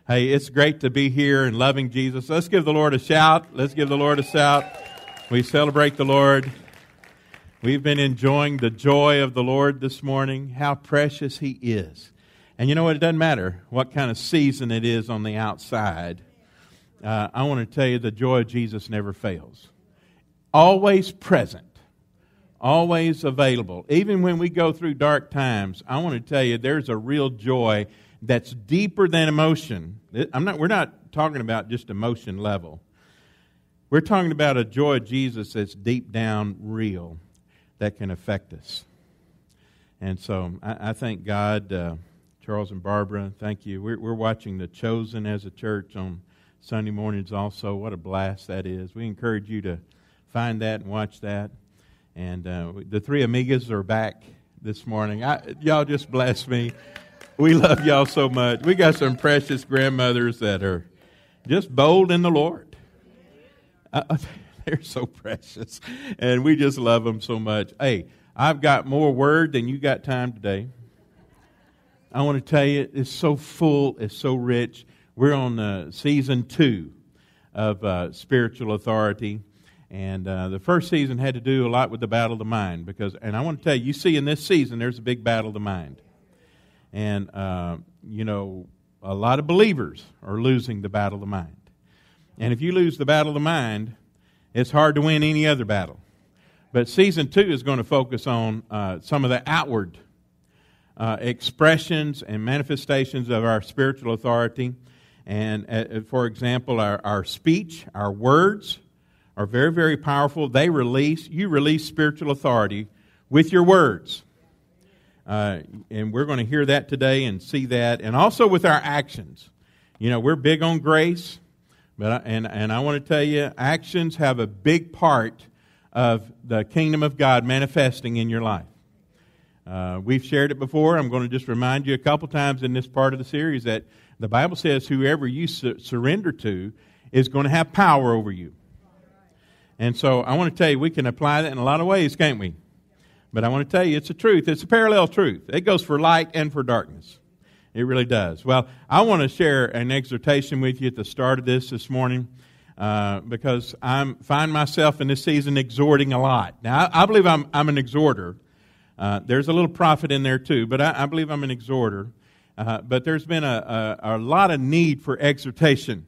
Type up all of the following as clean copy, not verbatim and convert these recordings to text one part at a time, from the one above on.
Hey, it's great to be here and loving Jesus. Let's give the Lord a shout. Let's give the Lord a shout. We celebrate the Lord. We've been enjoying the joy of the Lord this morning, how precious He is. And you know what? It doesn't matter what kind of season it is on the outside. I want to tell you the joy of Jesus never fails. Always present. Always available. Even when we go through dark times, I want to tell you there's a real joy that's deeper than emotion. We're not talking about just emotion level. We're talking about a joy of Jesus that's deep down real, that can affect us. And so I thank God, Charles and Barbara, thank you. We're watching The Chosen as a church on Sunday mornings also. What a blast that is. We encourage you to find that and watch that. And the three amigas are back this morning. Y'all just bless me. We love y'all so much. We got some precious grandmothers that are just bold in the Lord. They're so precious. And we just love them so much. Hey, I've got more word than you got time today. I want to tell you, it's so full, it's so rich. We're on season 2 of Spiritual Authority. And the first season had to do a lot with the battle of the mind. And I want to tell you, you see in this season, there's a big battle of the mind. And, a lot of believers are losing the battle of the mind. And if you lose the battle of the mind, it's hard to win any other battle. But season 2 is going to focus on some of the outward expressions and manifestations of our spiritual authority. And, for example, our speech, our words are very, very powerful. You release spiritual authority with your words. And we're going to hear that today and see that. And also with our actions. You know, we're big on grace. But I want to tell you, actions have a big part of the kingdom of God manifesting in your life. We've shared it before. I'm going to just remind you a couple times in this part of the series that the Bible says whoever you surrender to is going to have power over you. And so I want to tell you, we can apply that in a lot of ways, can't we? But I want to tell you, it's a truth. It's a parallel truth. It goes for light and for darkness. It really does. Well, I want to share an exhortation with you at the start of this morning because I find myself in this season exhorting a lot. Now, I believe I'm an exhorter. There's a little prophet in there too, but I believe I'm an exhorter. But there's been a lot of need for exhortation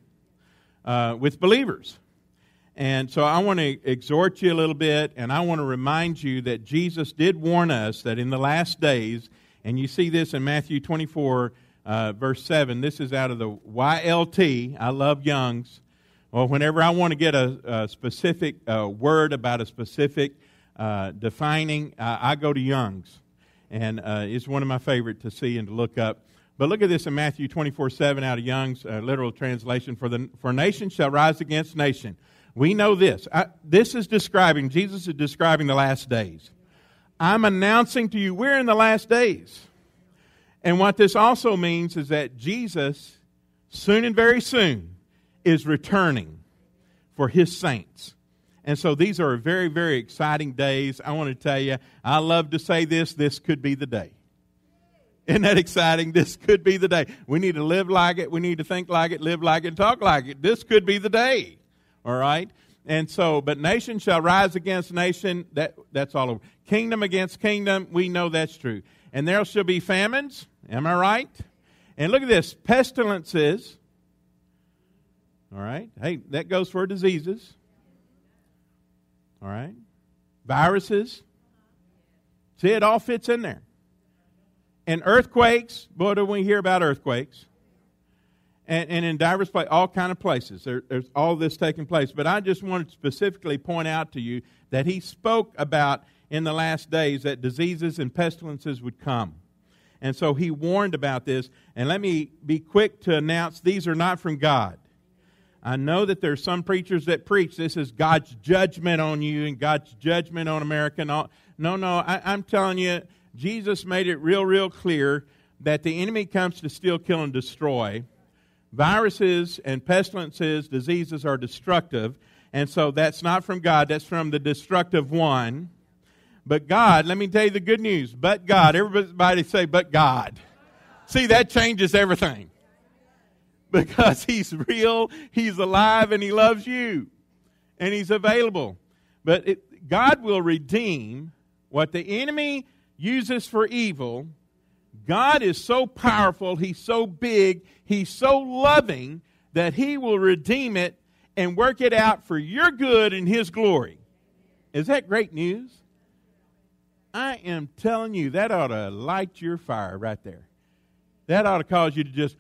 with believers. And so I want to exhort you a little bit, and I want to remind you that Jesus did warn us that in the last days, and you see this in Matthew 24, verse 7. This is out of the YLT. I love Young's. Well, whenever I want to get a specific word about a specific defining, I go to Young's. And it's one of my favorite to see and to look up. But look at this in Matthew 24:7 out of Young's literal translation. For nation shall rise against nation. We know this. Jesus is describing the last days. I'm announcing to you, we're in the last days. And what this also means is that Jesus, soon and very soon, is returning for His saints. And so these are very, very exciting days. I want to tell you, I love to say this could be the day. Isn't that exciting? This could be the day. We need to live like it. We need to think like it, live like it, talk like it. This could be the day. All right? And so, but nation shall rise against nation. That's all over. Kingdom against kingdom. We know that's true. And there shall be famines. Am I right? And look at this. Pestilences. All right? Hey, that goes for diseases. All right? Viruses. See, it all fits in there. And earthquakes. Boy, do we hear about earthquakes. And in diverse places, all kind of places, there's all this taking place. But I just wanted to specifically point out to you that He spoke about in the last days that diseases and pestilences would come. And so He warned about this. And let me be quick to announce these are not from God. I know that there's some preachers that preach this is God's judgment on you and God's judgment on America. No, I'm telling you, Jesus made it real clear that the enemy comes to steal, kill, and destroy. Viruses and pestilences, diseases are destructive. And so that's not from God. That's from the destructive one. But God, let me tell you the good news. But God. Everybody say, but God. See, that changes everything. because He's real, He's alive, and He loves you. And He's available. But God will redeem what the enemy uses for evil. God is so powerful, He's so big, He's so loving that He will redeem it and work it out for your good and His glory. Is that great news? I am telling you, that ought to light your fire right there. That ought to cause you to just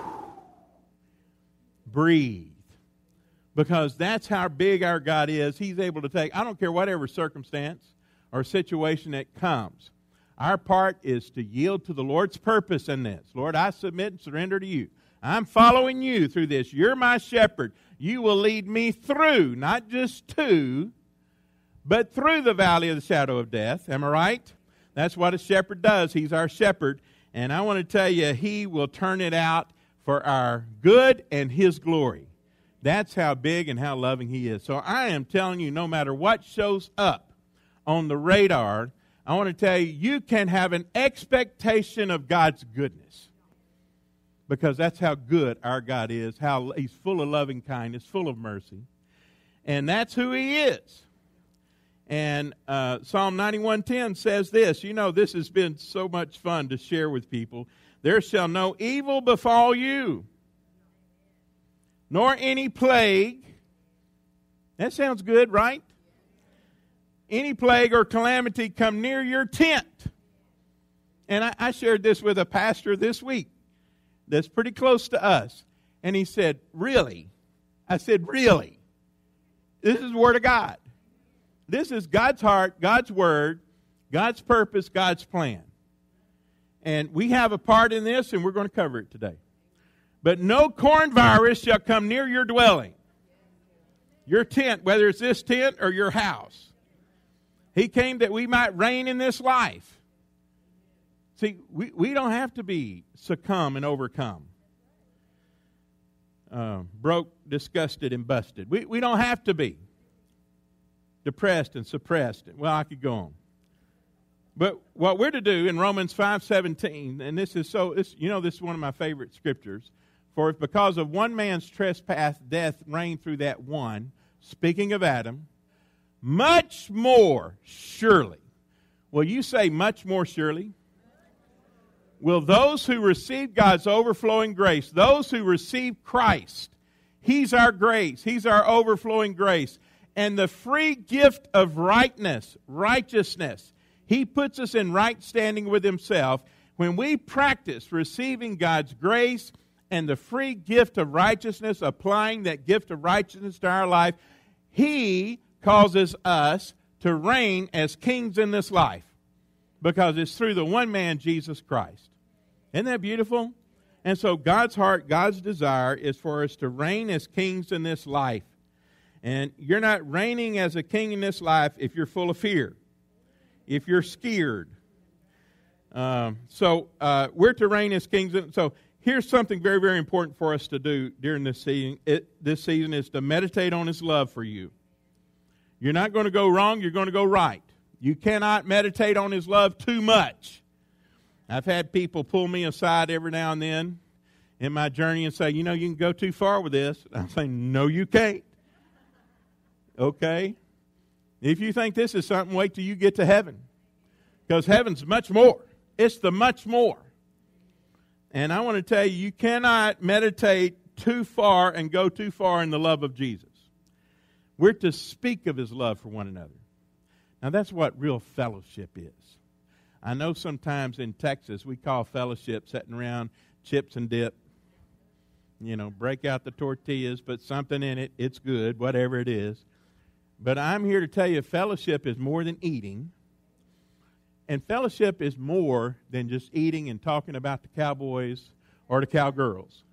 breathe. Because that's how big our God is. He's able to take, I don't care whatever circumstance or situation that comes. Our part is to yield to the Lord's purpose in this. Lord, I submit and surrender to you. I'm following you through this. You're my shepherd. You will lead me through, not just to, but through the valley of the shadow of death. Am I right? That's what a shepherd does. He's our shepherd. And I want to tell you, He will turn it out for our good and His glory. That's how big and how loving He is. So I am telling you, no matter what shows up on the radar, I want to tell you, you can have an expectation of God's goodness. Because that's how good our God is, how He's full of loving kindness, full of mercy. And that's who He is. And Psalm 91:10 says this. You know, this has been so much fun to share with people. There shall no evil befall you, nor any plague. That sounds good, right? Any plague or calamity come near your tent. And I shared this with a pastor this week that's pretty close to us. And he said, really? I said, really? This is the Word of God. This is God's heart, God's Word, God's purpose, God's plan. And we have a part in this, and we're going to cover it today. But no corn virus shall come near your dwelling, your tent, whether it's this tent or your house. He came that we might reign in this life. See, we don't have to be succumb and overcome. Broke, disgusted, and busted. We don't have to be depressed and suppressed. Well, I could go on. But what we're to do in Romans 5:17, and this is this is one of my favorite scriptures. For if because of one man's trespass death reigned through that one, speaking of Adam, much more surely. Will you say much more surely? Will those who receive God's overflowing grace, those who receive Christ, He's our grace, He's our overflowing grace, and the free gift of righteousness, He puts us in right standing with Himself. When we practice receiving God's grace and the free gift of righteousness, applying that gift of righteousness to our life, He causes us to reign as kings in this life. Because it's through the one man, Jesus Christ. Isn't that beautiful? And so God's heart, God's desire is for us to reign as kings in this life. And you're not reigning as a king in this life if you're full of fear, if you're scared. So we're to reign as kings. So here's something very, very important for us to do during this season. This season is to meditate on His love for you. You're not going to go wrong. You're going to go right. You cannot meditate on His love too much. I've had people pull me aside every now and then in my journey and say, you can go too far with this. I'm saying, no, you can't. Okay? If you think this is something, wait till you get to heaven. Because heaven's much more. It's the much more. And I want to tell you, you cannot meditate too far and go too far in the love of Jesus. We're to speak of His love for one another. Now, that's what real fellowship is. I know sometimes in Texas we call fellowship sitting around chips and dip. Break out the tortillas, put something in it. It's good, whatever it is. But I'm here to tell you fellowship is more than eating. And fellowship is more than just eating and talking about the Cowboys or the Cowgirls.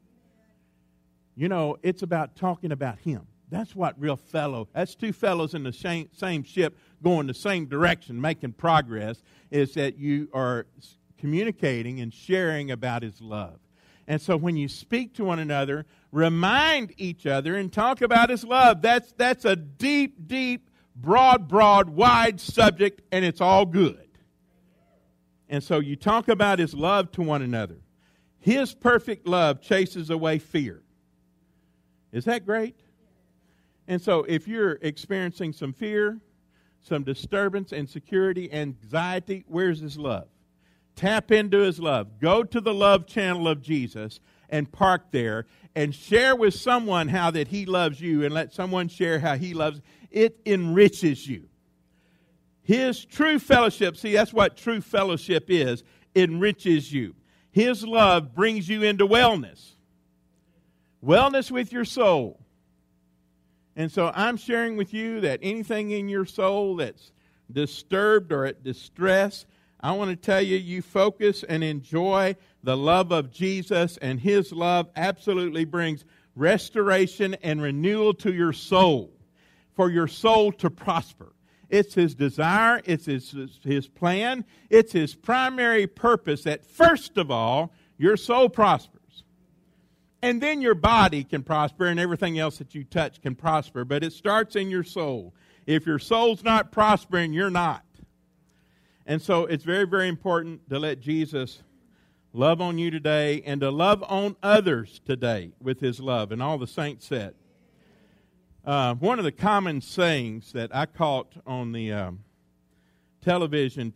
It's about talking about Him. That's what that's two fellows in the same ship going the same direction, making progress, is that you are communicating and sharing about His love. And so when you speak to one another, remind each other and talk about His love. That's a deep, deep, broad, wide subject, and it's all good. And so you talk about His love to one another. His perfect love chases away fear. Is that great? And so if you're experiencing some fear, some disturbance, insecurity, anxiety, where's His love? Tap into His love. Go to the love channel of Jesus and park there and share with someone how that He loves you, and let someone share how He loves. It enriches you. His true fellowship, see, that's what true fellowship is, enriches you. His love brings you into wellness. Wellness with your soul. And so I'm sharing with you that anything in your soul that's disturbed or at distress, I want to tell you, you focus and enjoy the love of Jesus, and His love absolutely brings restoration and renewal to your soul, for your soul to prosper. It's His desire, it's His plan, it's His primary purpose that first of all, your soul prospers. And then your body can prosper, and everything else that you touch can prosper, but it starts in your soul. If your soul's not prospering, you're not. And so it's very, very important to let Jesus love on you today and to love on others today with His love. And all the saints said. One of the common sayings that I caught on the television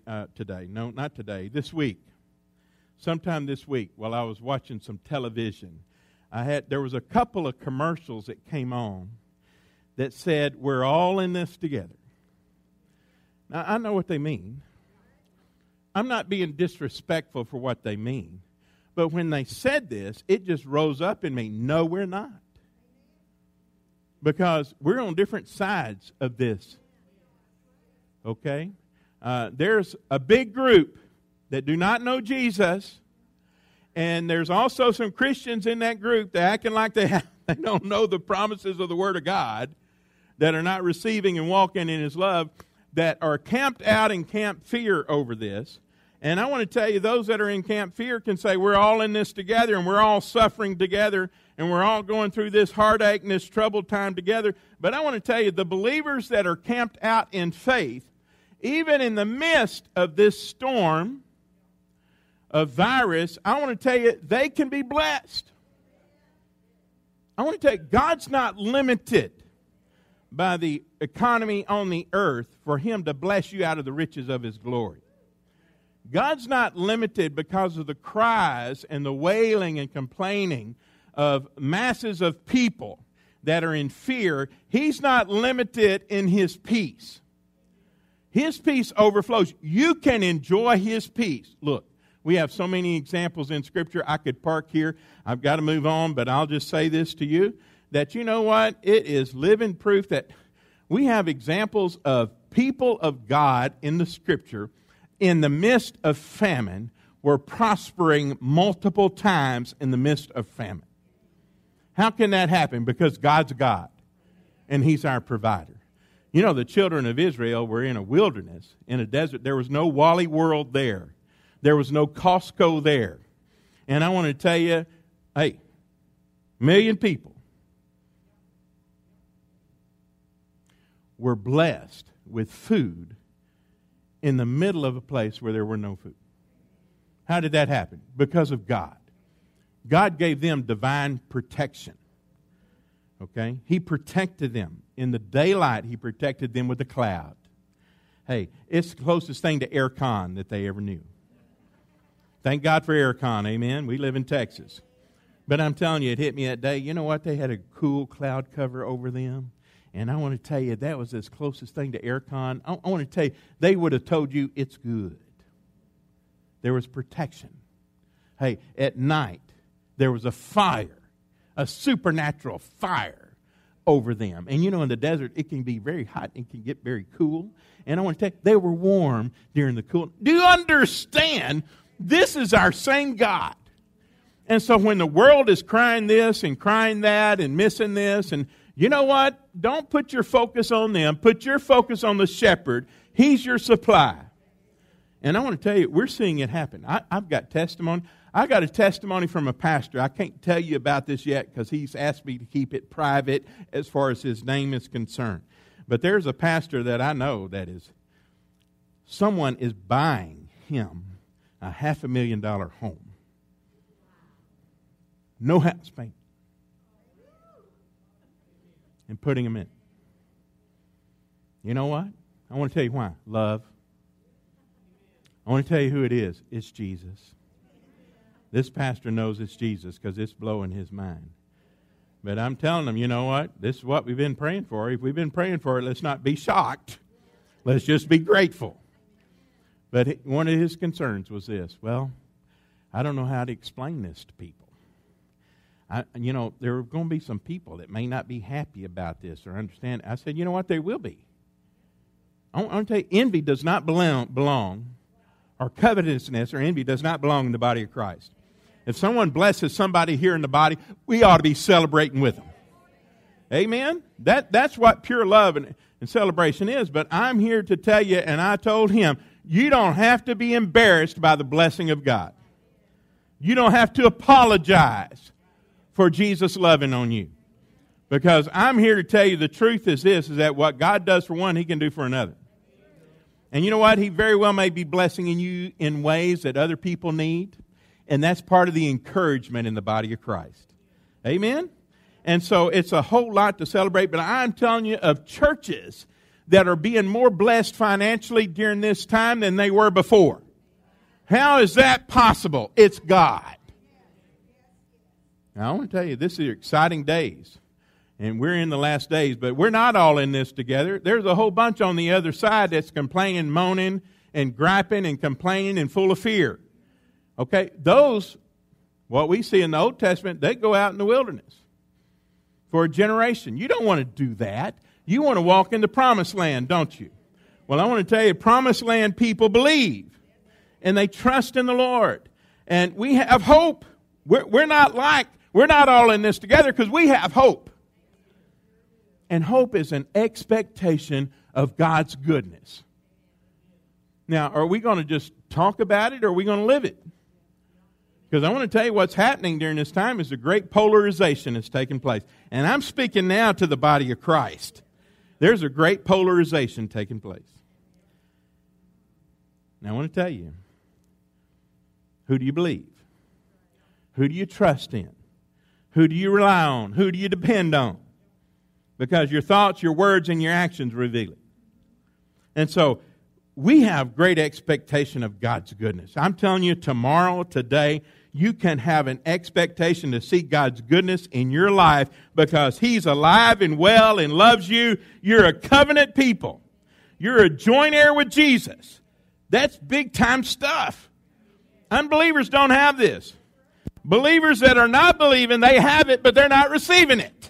this week, sometime this week while I was watching some television, there was a couple of commercials that came on that said, "We're all in this together." Now, I know what they mean. I'm not being disrespectful for what they mean. But when they said this, it just rose up in me. No, we're not. Because we're on different sides of this. Okay? There's a big group that do not know Jesus. And there's also some Christians in that group that acting like they don't know the promises of the Word of God, that are not receiving and walking in His love, that are camped out in Camp Fear over this. And I want to tell you, those that are in Camp Fear can say, we're all in this together, and we're all suffering together, and we're all going through this heartache and this troubled time together. But I want to tell you, the believers that are camped out in faith, even in the midst of this storm of virus, I want to tell you, they can be blessed. I want to tell you, God's not limited by the economy on the earth for Him to bless you out of the riches of His glory. God's not limited because of the cries and the wailing and complaining of masses of people that are in fear. He's not limited in His peace. His peace overflows. You can enjoy His peace. Look, we have so many examples in Scripture. I could park here. I've got to move on, but I'll just say this to you, that you know what? It is living proof that we have examples of people of God in the Scripture in the midst of famine were prospering multiple times in the midst of famine. How can that happen? Because God's God, and He's our provider. You know, the children of Israel were in a wilderness, in a desert. There was no Wally World there. There was no Costco there. And I want to tell you, hey, 1 million people were blessed with food in the middle of a place where there were no food. How did that happen? Because of God. God gave them divine protection. Okay? He protected them. In the daylight, He protected them with a cloud. Hey, it's the closest thing to aircon that they ever knew. Thank God for aircon, amen? We live in Texas. But I'm telling you, it hit me that day. You know what? They had a cool cloud cover over them. And I want to tell you, that was as closest thing to aircon. I want to tell you, they would have told you it's good. There was protection. Hey, at night, there was a fire, a supernatural fire over them. And you know, in the desert, it can be very hot and can get very cool. And I want to tell you, they were warm during the cool. Do you understand? This is our same God. And so when the world is crying this and crying that and missing this, and you know what? Don't put your focus on them. Put your focus on the shepherd. He's your supply. And I want to tell you, we're seeing it happen. I've got testimony. I got a testimony from a pastor. I can't tell you about this yet because he's asked me to keep it private as far as his name is concerned. But there's a pastor that I know that is, someone is buying him a $500,000 home. no house payment, and putting them in. You know what? I want to tell you why. Love. I want to tell you who it is. It's Jesus. This pastor knows it's Jesus because it's blowing his mind. But I'm telling them, you know what? This is what we've been praying for. If we've been praying for it, let's not be shocked. Let's just be grateful. But one of his concerns was this. Well, I don't know how to explain this to people. There are going to be some people that may not be happy about this or understand. I said, you know what? They will be. I want to tell you, envy does not belong, or covetousness or envy does not belong in the body of Christ. If someone blesses somebody here in the body, we ought to be celebrating with them. Amen? That's what pure love and celebration is. But I'm here to tell you, and I told him, you don't have to be embarrassed by the blessing of God. You don't have to apologize for Jesus loving on you. Because I'm here to tell you the truth is this, is that what God does for one, he can do for another. And you know what? He very well may be blessing you in ways that other people need. And that's part of the encouragement in the body of Christ. Amen? And so it's a whole lot to celebrate. But I'm telling you of churches that are being more blessed financially during this time than they were before. How is that possible? It's God. Now, I want to tell you, this is exciting days. And we're in the last days, but we're not all in this together. There's a whole bunch on the other side that's complaining, moaning, and griping, and complaining, and full of fear. Okay, those, what we see in the Old Testament, they go out in the wilderness for a generation. You don't want to do that. You want to walk in the promised land, don't you? Well, I want to tell you, promised land people believe, and they trust in the Lord. And we have hope. We're not all in this together because we have hope. And hope is an expectation of God's goodness. Now, are we going to just talk about it or are we going to live it? Because I want to tell you what's happening during this time is a great polarization that's taking place. And I'm speaking now to the body of Christ. There's a great polarization taking place. Now, I want to tell you, who do you believe? Who do you trust in? Who do you rely on? Who do you depend on? Because your thoughts, your words, and your actions reveal it. And so, we have great expectation of God's goodness. I'm telling you, tomorrow, today, you can have an expectation to see God's goodness in your life because He's alive and well and loves you. You're a covenant people. You're a joint heir with Jesus. That's big time stuff. Unbelievers don't have this. Believers that are not believing, they have it, but they're not receiving it.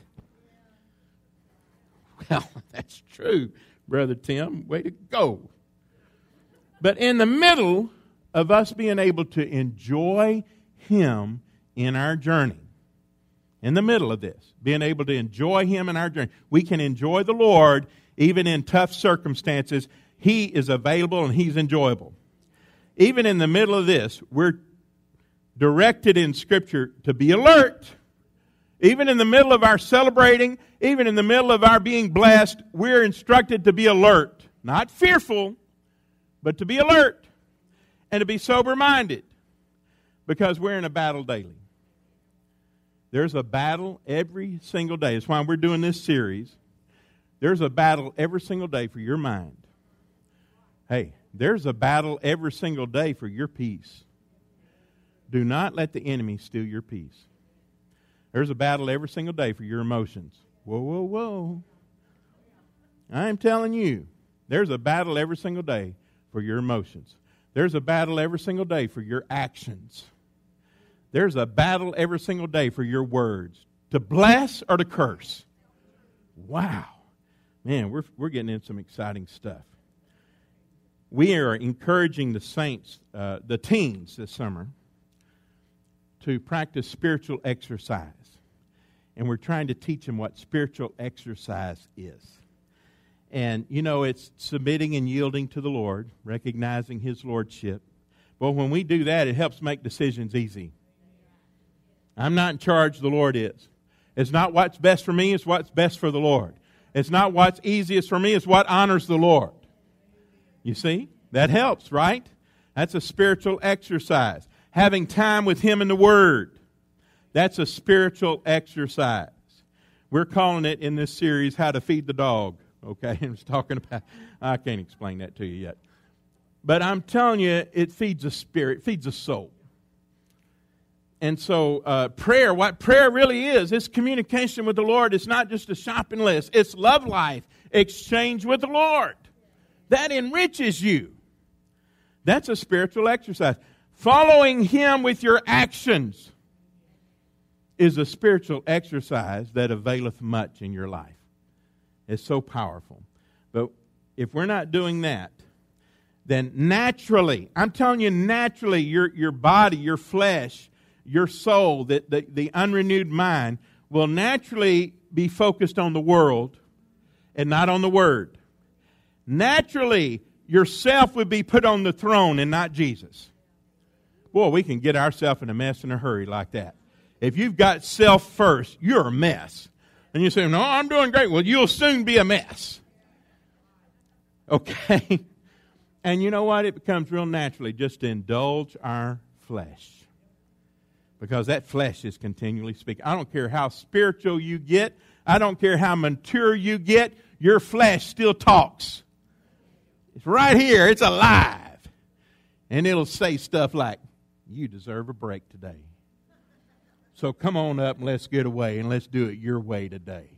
Well, that's true, Brother Tim. Way to go. But in the middle of us being able to enjoy Him in our journey, in the middle of this, being able to enjoy Him in our journey, we can enjoy the Lord even in tough circumstances. He is available and He's enjoyable. Even in the middle of this, we're directed in Scripture to be alert. Even in the middle of our celebrating, even in the middle of our being blessed, we're instructed to be alert. Not fearful, but to be alert and to be sober-minded because we're in a battle daily. There's a battle every single day. That's why we're doing this series. There's a battle every single day for your mind. Hey, there's a battle every single day for your peace. Do not let the enemy steal your peace. There's a battle every single day for your emotions. Whoa, whoa, whoa. I'm telling you, there's a battle every single day for your emotions. There's a battle every single day for your actions. There's a battle every single day for your words. To bless or to curse. Wow. Man, we're getting into some exciting stuff. We are encouraging the saints, the teens this summer, to practice spiritual exercise. And we're trying to teach them what spiritual exercise is. And, you know, it's submitting and yielding to the Lord, recognizing His Lordship. But when we do that, it helps make decisions easy. I'm not in charge, the Lord is. It's not what's best for me, it's what's best for the Lord. It's not what's easiest for me, it's what honors the Lord. You see? That helps, right? That's a spiritual exercise. Having time with Him in the Word. That's a spiritual exercise. We're calling it in this series, How to Feed the Dog. Okay, I was talking about, I can't explain that to you yet. But I'm telling you, it feeds a spirit, feeds a soul. And so prayer, what prayer really is, it's communication with the Lord. It's not just a shopping list. It's love life, exchange with the Lord. That enriches you. That's a spiritual exercise. Following Him with your actions is a spiritual exercise that availeth much in your life. It's so powerful. But if we're not doing that, then naturally, I'm telling you, naturally, your body, your flesh, your soul, the unrenewed mind will naturally be focused on the world and not on the Word. Naturally, yourself would be put on the throne and not Jesus. Boy, we can get ourselves in a mess in a hurry like that. If you've got self first, you're a mess. And you say, no, I'm doing great. Well, you'll soon be a mess. Okay? And you know what? It becomes real naturally just to indulge our flesh. Because that flesh is continually speaking. I don't care how spiritual you get. I don't care how mature you get. Your flesh still talks. It's right here. It's alive. And it'll say stuff like, you deserve a break today. So come on up and let's get away and let's do it your way today.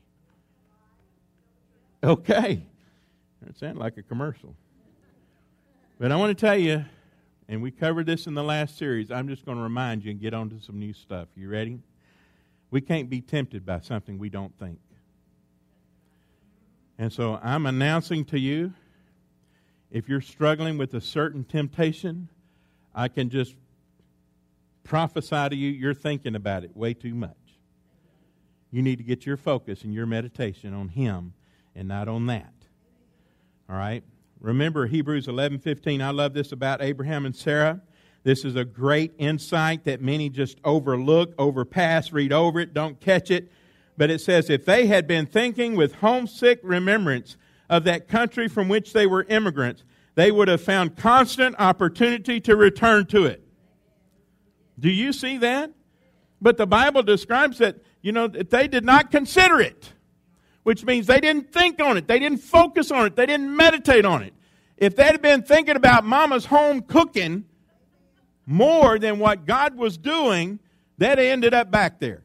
Okay. That sounds like a commercial. But I want to tell you, and we covered this in the last series, I'm just going to remind you and get on to some new stuff. You ready? We can't be tempted by something we don't think. And so I'm announcing to you, if you're struggling with a certain temptation, I can just prophesy to you, you're thinking about it way too much. You need to get your focus and your meditation on Him and not on that. All right? Remember Hebrews 11:15. I love this about Abraham and Sarah. This is a great insight that many just overlook, overpass, read over it, don't catch it. But it says, if they had been thinking with homesick remembrance of that country from which they were immigrants, they would have found constant opportunity to return to it. Do you see that? But the Bible describes that, that they did not consider it, which means they didn't think on it. They didn't focus on it. They didn't meditate on it. If they had been thinking about Mama's home cooking more than what God was doing, they'd ended up back there.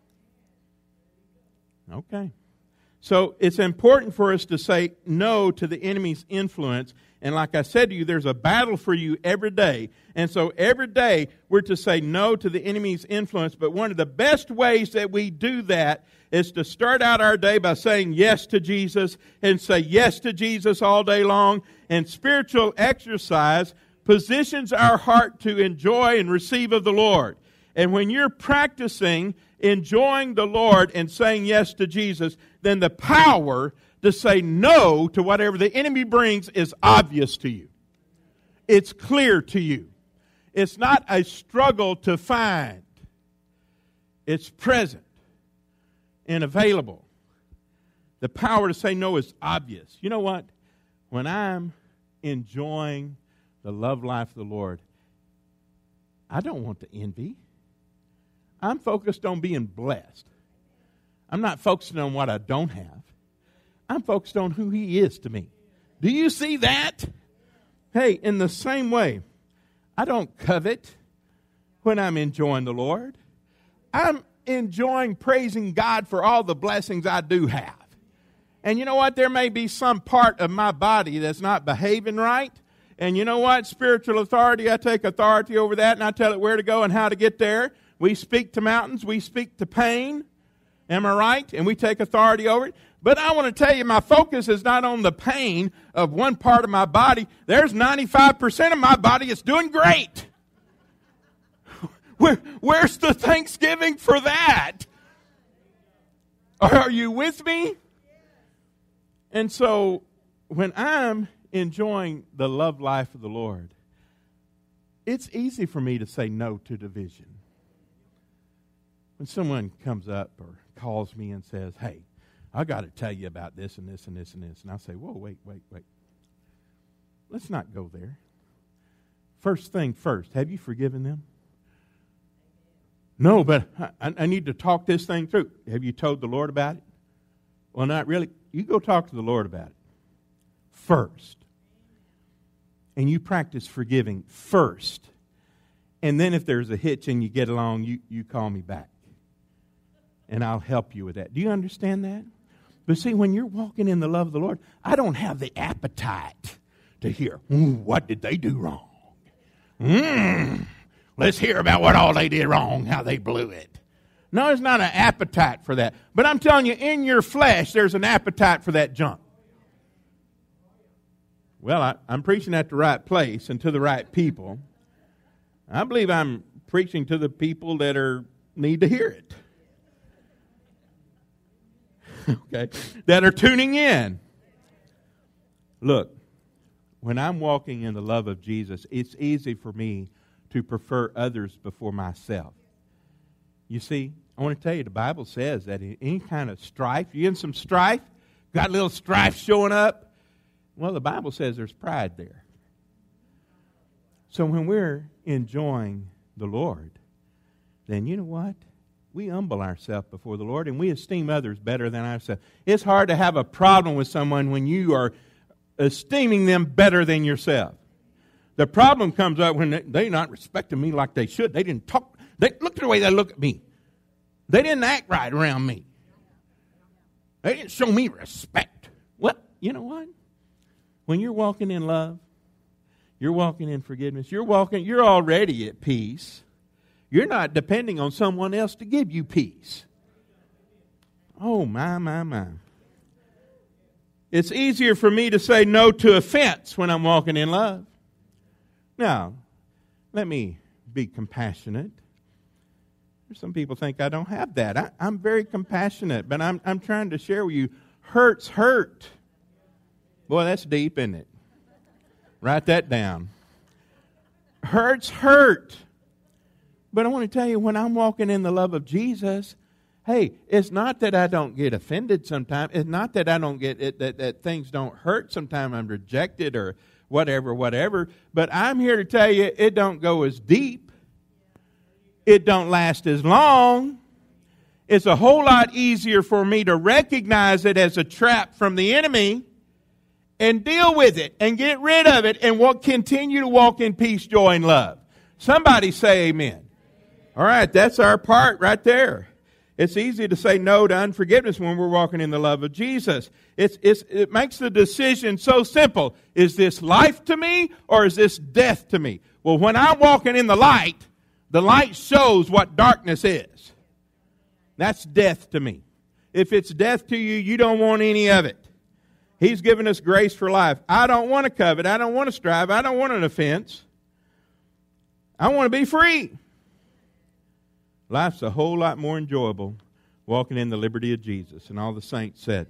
Okay. So it's important for us to say no to the enemy's influence. And like I said to you, there's a battle for you every day. And so every day we're to say no to the enemy's influence. But one of the best ways that we do that is to start out our day by saying yes to Jesus and say yes to Jesus all day long. And spiritual exercise positions our heart to enjoy and receive of the Lord. And when you're practicing enjoying the Lord and saying yes to Jesus, then the power to say no to whatever the enemy brings is obvious to you. It's clear to you. It's not a struggle to find. It's present and available. The power to say no is obvious. You know what? When I'm enjoying the love life of the Lord, I don't want to envy. I'm focused on being blessed. I'm not focusing on what I don't have. I'm focused on who He is to me. Do you see that? Hey, in the same way, I don't covet when I'm enjoying the Lord. I'm enjoying praising God for all the blessings I do have. And you know what? There may be some part of my body that's not behaving right. And you know what? Spiritual authority, I take authority over that and I tell it where to go and how to get there. We speak to mountains. We speak to pain. Am I right? And we take authority over it. But I want to tell you, my focus is not on the pain of one part of my body. There's 95% of my body that's doing great. Where's the thanksgiving for that? Are you with me? And so when I'm enjoying the love life of the Lord, it's easy for me to say no to division. When someone comes up or calls me and says, hey, I got to tell you about this and this and this and this. And I say, whoa, wait. Let's not go there. First thing first, have you forgiven them? No, but I need to talk this thing through. Have you told the Lord about it? Well, not really. You go talk to the Lord about it first. And you practice forgiving first. And then if there's a hitch and you get along, you call me back. And I'll help you with that. Do you understand that? But see, when you're walking in the love of the Lord, I don't have the appetite to hear, what did they do wrong? Let's hear about what all they did wrong, how they blew it. No, there's not an appetite for that. But I'm telling you, in your flesh, there's an appetite for that junk. Well, I'm preaching at the right place and to the right people. I believe I'm preaching to the people that need to hear it. Okay, that are tuning in. Look, when I'm walking in the love of Jesus, it's easy for me to prefer others before myself. You see, I want to tell you, the Bible says that in any kind of strife, you in some strife, got a little strife showing up, well, the Bible says there's pride there. So when we're enjoying the Lord, then you know what? We humble ourselves before the Lord, and we esteem others better than ourselves. It's hard to have a problem with someone when you are esteeming them better than yourself. The problem comes up when they're not respecting me like they should. They didn't talk. Look at the way they look at me. They didn't act right around me. They didn't show me respect. Well, you know what? When you're walking in love, you're walking in forgiveness, you're already at peace. You're not depending on someone else to give you peace. Oh, my. It's easier for me to say no to offense when I'm walking in love. Now, let me be compassionate. Some people think I don't have that. I'm very compassionate, but I'm trying to share with you, hurts hurt. Boy, that's deep, isn't it? Write that down. Hurts hurt. But I want to tell you, when I'm walking in the love of Jesus, hey, it's not that I don't get offended sometimes. It's not that I don't get it, that things don't hurt sometimes. I'm rejected or whatever. But I'm here to tell you, it don't go as deep. It don't last as long. It's a whole lot easier for me to recognize it as a trap from the enemy and deal with it and get rid of it and continue to walk in peace, joy, and love. Somebody say amen. All right, that's our part right there. It's easy to say no to unforgiveness when we're walking in the love of Jesus. It makes the decision so simple. Is this life to me or is this death to me? Well, when I'm walking in the light shows what darkness is. That's death to me. If it's death to you, you don't want any of it. He's given us grace for life. I don't want to covet. I don't want to strive. I don't want an offense. I want to be free. Life's a whole lot more enjoyable walking in the liberty of Jesus, and all the saints said.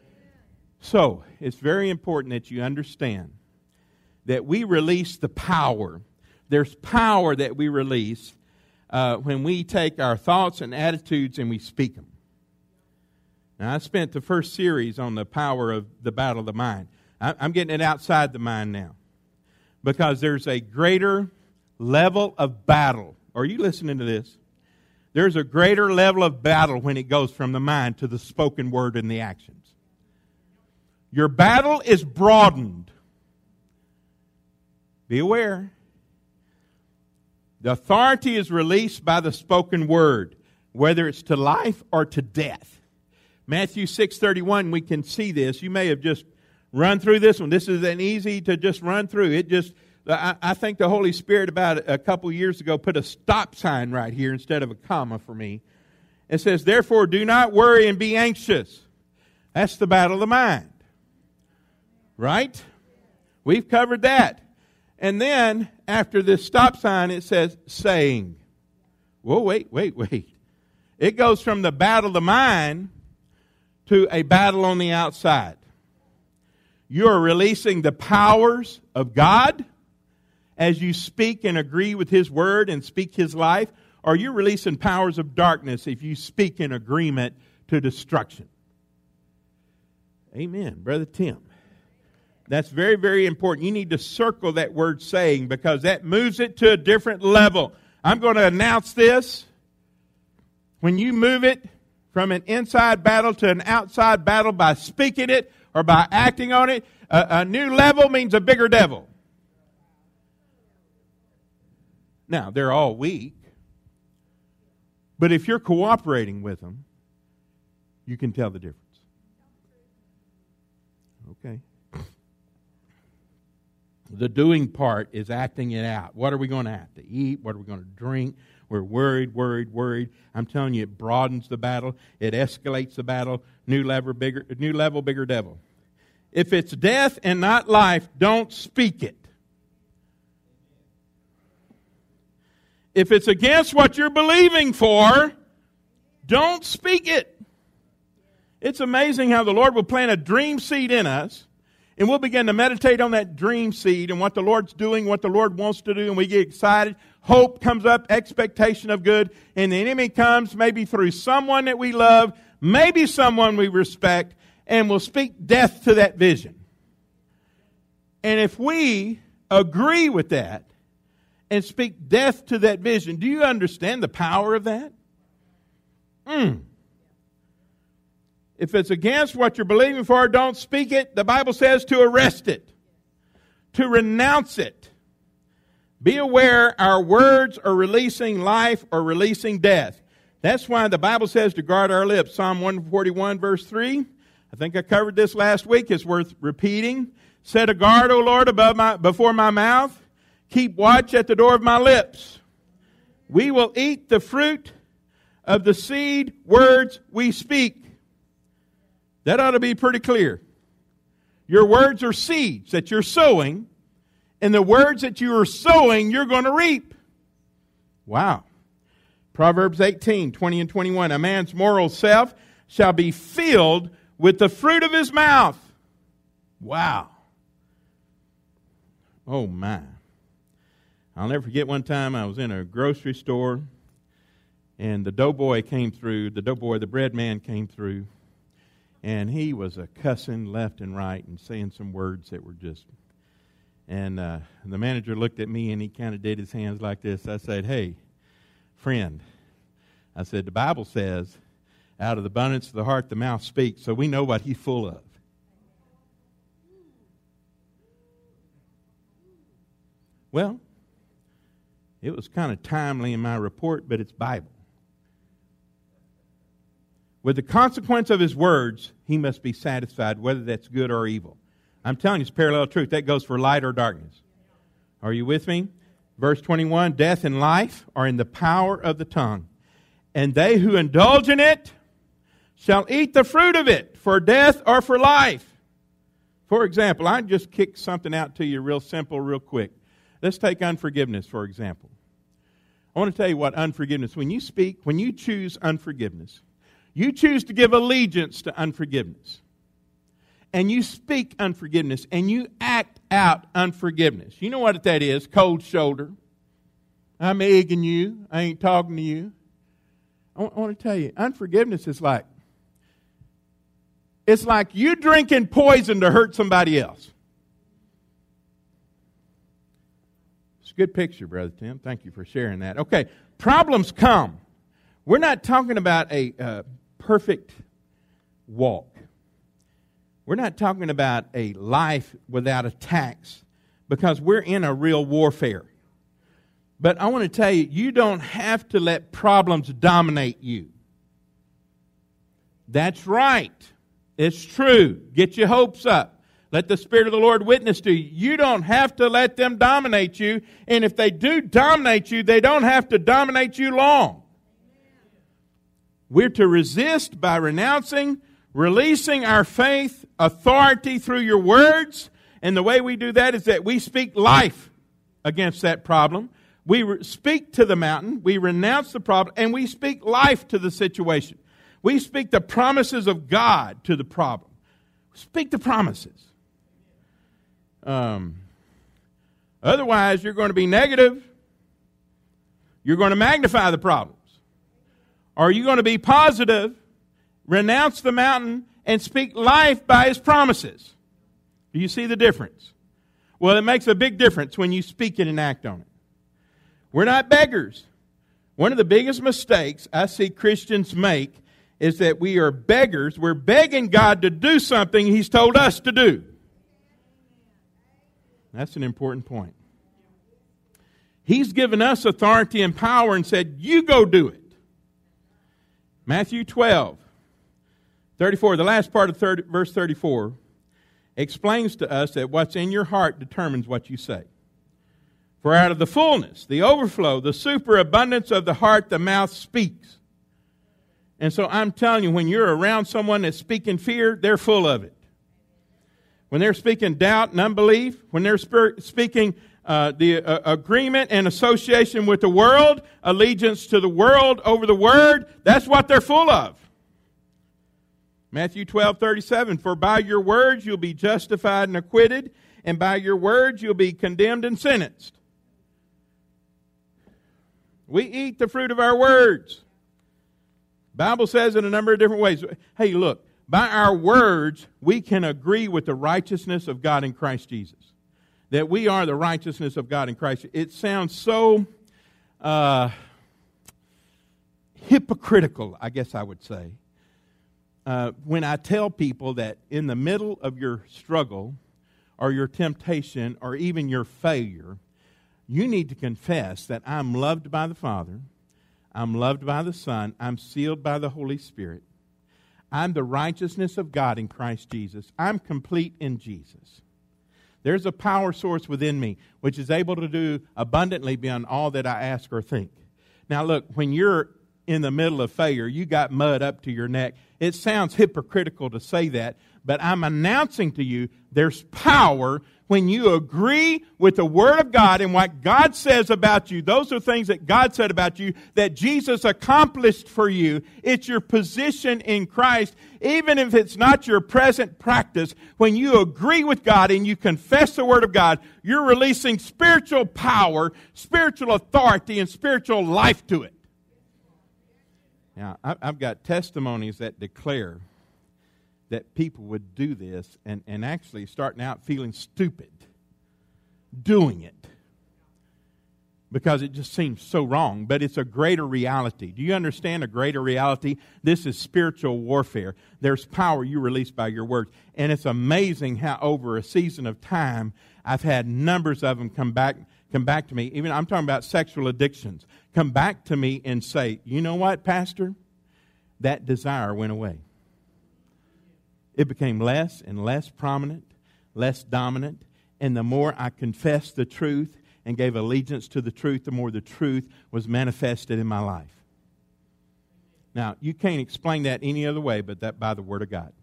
So, it's very important that you understand that we release the power. There's power that we release when we take our thoughts and attitudes and we speak them. Now, I spent the first series on the power of the battle of the mind. I'm getting it outside the mind now, because there's a greater level of battle. Are you listening to this? There's a greater level of battle when it goes from the mind to the spoken word and the actions. Your battle is broadened. Be aware. The authority is released by the spoken word, whether it's to life or to death. Matthew 6:31, we can see this. You may have just run through this one. This is an easy to just run through. I think the Holy Spirit about a couple years ago put a stop sign right here instead of a comma for me. It says, therefore, do not worry and be anxious. That's the battle of the mind. Right? We've covered that. And then, after this stop sign, it says, saying. Whoa, wait. It goes from the battle of the mind to a battle on the outside. You're releasing the powers of God as you speak and agree with His Word and speak His life, or you're releasing powers of darkness if you speak in agreement to destruction. Amen, Brother Tim. That's very, very important. You need to circle that word saying, because that moves it to a different level. I'm going to announce this. when you move it from an inside battle to an outside battle by speaking it or by acting on it, a new level means a bigger devil. Now, they're all weak, but if you're cooperating with them, you can tell the difference. Okay. The doing part is acting it out. What are we going to have to eat? What are we going to drink? We're worried. I'm telling you, it broadens the battle. It escalates the battle. New level, bigger devil. If it's death and not life, don't speak it. If it's against what you're believing for, don't speak it. It's amazing how the Lord will plant a dream seed in us, and we'll begin to meditate on that dream seed and what the Lord's doing, what the Lord wants to do, and we get excited. Hope comes up, expectation of good, and the enemy comes maybe through someone that we love, maybe someone we respect, and will speak death to that vision. And if we agree with that and speak death to that vision, do you understand the power of that? If it's against what you're believing for, don't speak it. The Bible says to arrest it, to renounce it. Be aware our words are releasing life or releasing death. That's why the Bible says to guard our lips. Psalm 141 verse 3. I think I covered this last week. It's worth repeating. Set a guard, O Lord, before my mouth. Keep watch at the door of my lips. We will eat the fruit of the seed words we speak. That ought to be pretty clear. Your words are seeds that you're sowing, and the words that you are sowing, you're going to reap. Wow. Proverbs 18, 20 and 21. A man's moral self shall be filled with the fruit of his mouth. Wow. Oh, my. I'll never forget one time I was in a grocery store, and the doughboy, the bread man came through, and he was a cussing left and right and saying some words that were just... And the manager looked at me, and he kind of did his hands like this. I said, hey, friend, I said, the Bible says, out of the abundance of the heart, the mouth speaks, so we know what he's full of. Well, it was kind of timely in my report, but it's Bible. With the consequence of his words, he must be satisfied, whether that's good or evil. I'm telling you, it's parallel truth. That goes for light or darkness. Are you with me? Verse 21, death and life are in the power of the tongue, and they who indulge in it shall eat the fruit of it, for death or for life. For example, I just kick something out to you real simple, real quick. Let's take unforgiveness, for example. I want to tell you what unforgiveness, when you choose unforgiveness, you choose to give allegiance to unforgiveness. And you speak unforgiveness, and you act out unforgiveness. You know what that is? Cold shoulder. I'm egging you. I ain't talking to you. I want to tell you, unforgiveness is like, it's like you drinking poison to hurt somebody else. It's a good picture, Brother Tim. Thank you for sharing that. Okay, problems come. We're not talking about a perfect walk. We're not talking about a life without attacks, because we're in a real warfare. But I want to tell you, you don't have to let problems dominate you. That's right. It's true. Get your hopes up. Let the Spirit of the Lord witness to you. You don't have to let them dominate you. And if they do dominate you, they don't have to dominate you long. We're to resist by renouncing, releasing our faith, authority through your words. And the way we do that is that we speak life against that problem. We speak to the mountain, we renounce the problem, and we speak life to the situation. We speak the promises of God to the problem. Speak the promises. Otherwise, you're going to be negative. You're going to magnify the problems. Or you're going to be positive, renounce the mountain, and speak life by His promises. Do you see the difference? Well, it makes a big difference when you speak it and act on it. We're not beggars. One of the biggest mistakes I see Christians make is that we are beggars. We're begging God to do something He's told us to do. That's an important point. He's given us authority and power and said, you go do it. Matthew 12, 34, the last part of verse 34, explains to us that what's in your heart determines what you say. For out of the fullness, the overflow, the superabundance of the heart, the mouth speaks. And so I'm telling you, when you're around someone that's speaking fear, they're full of it. When they're speaking doubt and unbelief, when they're speaking the agreement and association with the world, allegiance to the world over the word, that's what they're full of. Matthew 12:37, for by your words you'll be justified and acquitted, and by your words you'll be condemned and sentenced. We eat the fruit of our words. The Bible says in a number of different ways. Hey, look, by our words, we can agree with the righteousness of God in Christ Jesus. That we are the righteousness of God in Christ. It sounds so hypocritical, I guess I would say, when I tell people that in the middle of your struggle or your temptation or even your failure, you need to confess that I'm loved by the Father, I'm loved by the Son, I'm sealed by the Holy Spirit, I'm the righteousness of God in Christ Jesus, I'm complete in Jesus. There's a power source within me which is able to do abundantly beyond all that I ask or think. Now look, when you're in the middle of failure, you got mud up to your neck. It sounds hypocritical to say that, but I'm announcing to you there's power when you agree with the Word of God and what God says about you. Those are things that God said about you, that Jesus accomplished for you. It's your position in Christ. Even if it's not your present practice, when you agree with God and you confess the Word of God, you're releasing spiritual power, spiritual authority, and spiritual life to it. Now, I've got testimonies that declare that people would do this and actually starting out feeling stupid doing it because it just seems so wrong, but it's a greater reality. Do you understand a greater reality? This is spiritual warfare. There's power you release by your words, and it's amazing how over a season of time I've had numbers of them come back to me. Even I'm talking about sexual addictions. Come back to me and say, you know what, Pastor? That desire went away. It became less and less prominent, less dominant, and the more I confessed the truth and gave allegiance to the truth, the more the truth was manifested in my life. Now, you can't explain that any other way but that by the Word of God.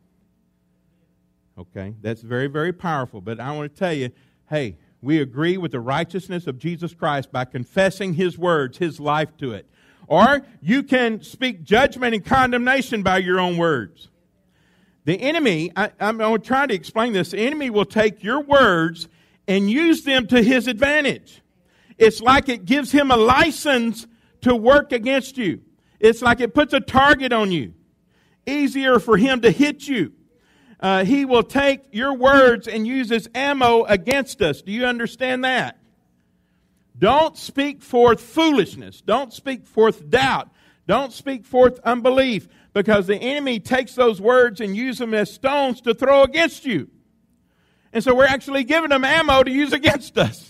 Okay? That's very, very powerful, but I want to tell you, hey, we agree with the righteousness of Jesus Christ by confessing His words, His life to it. Or you can speak judgment and condemnation by your own words. The enemy, I'm trying to explain this, the enemy will take your words and use them to his advantage. It's like it gives him a license to work against you. It's like it puts a target on you. Easier for him to hit you. He will take your words and use as ammo against us. Do you understand that? Don't speak forth foolishness. Don't speak forth doubt. Don't speak forth unbelief, because the enemy takes those words and uses them as stones to throw against you. And so we're actually giving them ammo to use against us.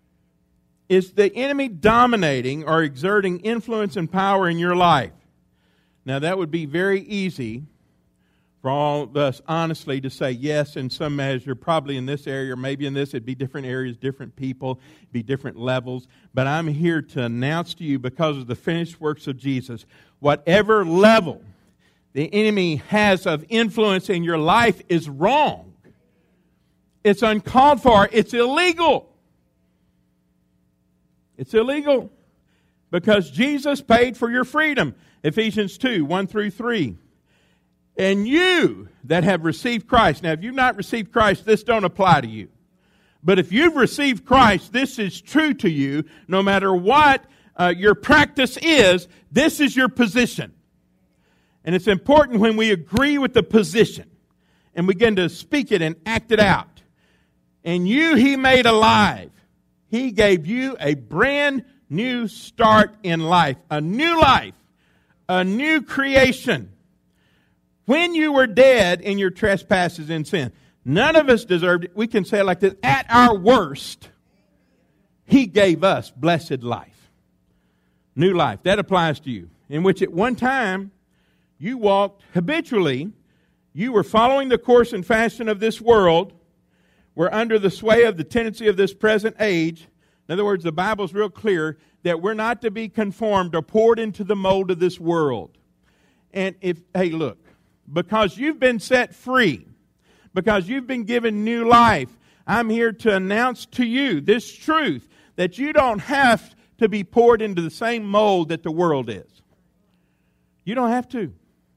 Is the enemy dominating or exerting influence and power in your life? Now that would be very easy for all of us honestly to say yes in some measure, probably in this area or maybe in this. It'd be different areas, different people, be different levels. But I'm here to announce to you, because of the finished works of Jesus, whatever level the enemy has of influence in your life is wrong. It's uncalled for. It's illegal. It's illegal because Jesus paid for your freedom. Ephesians 2, 1 through 3. And you that have received Christ. Now, if you've not received Christ, this don't apply to you. But if you've received Christ, this is true to you. No matter what your practice is, this is your position. And it's important when we agree with the position and begin to speak it and act it out. And you He made alive. He gave you a brand new start in life, a new creation. When you were dead in your trespasses and sin, none of us deserved it. We can say it like this: at our worst, He gave us blessed life. New life. That applies to you. In which at one time, you walked habitually. You were following the course and fashion of this world. Were under the sway of the tendency of this present age. In other words, the Bible's real clear that we're not to be conformed or poured into the mold of this world. And look, because you've been set free, because you've been given new life, I'm here to announce to you this truth, that you don't have to be poured into the same mold that the world is. You don't have to.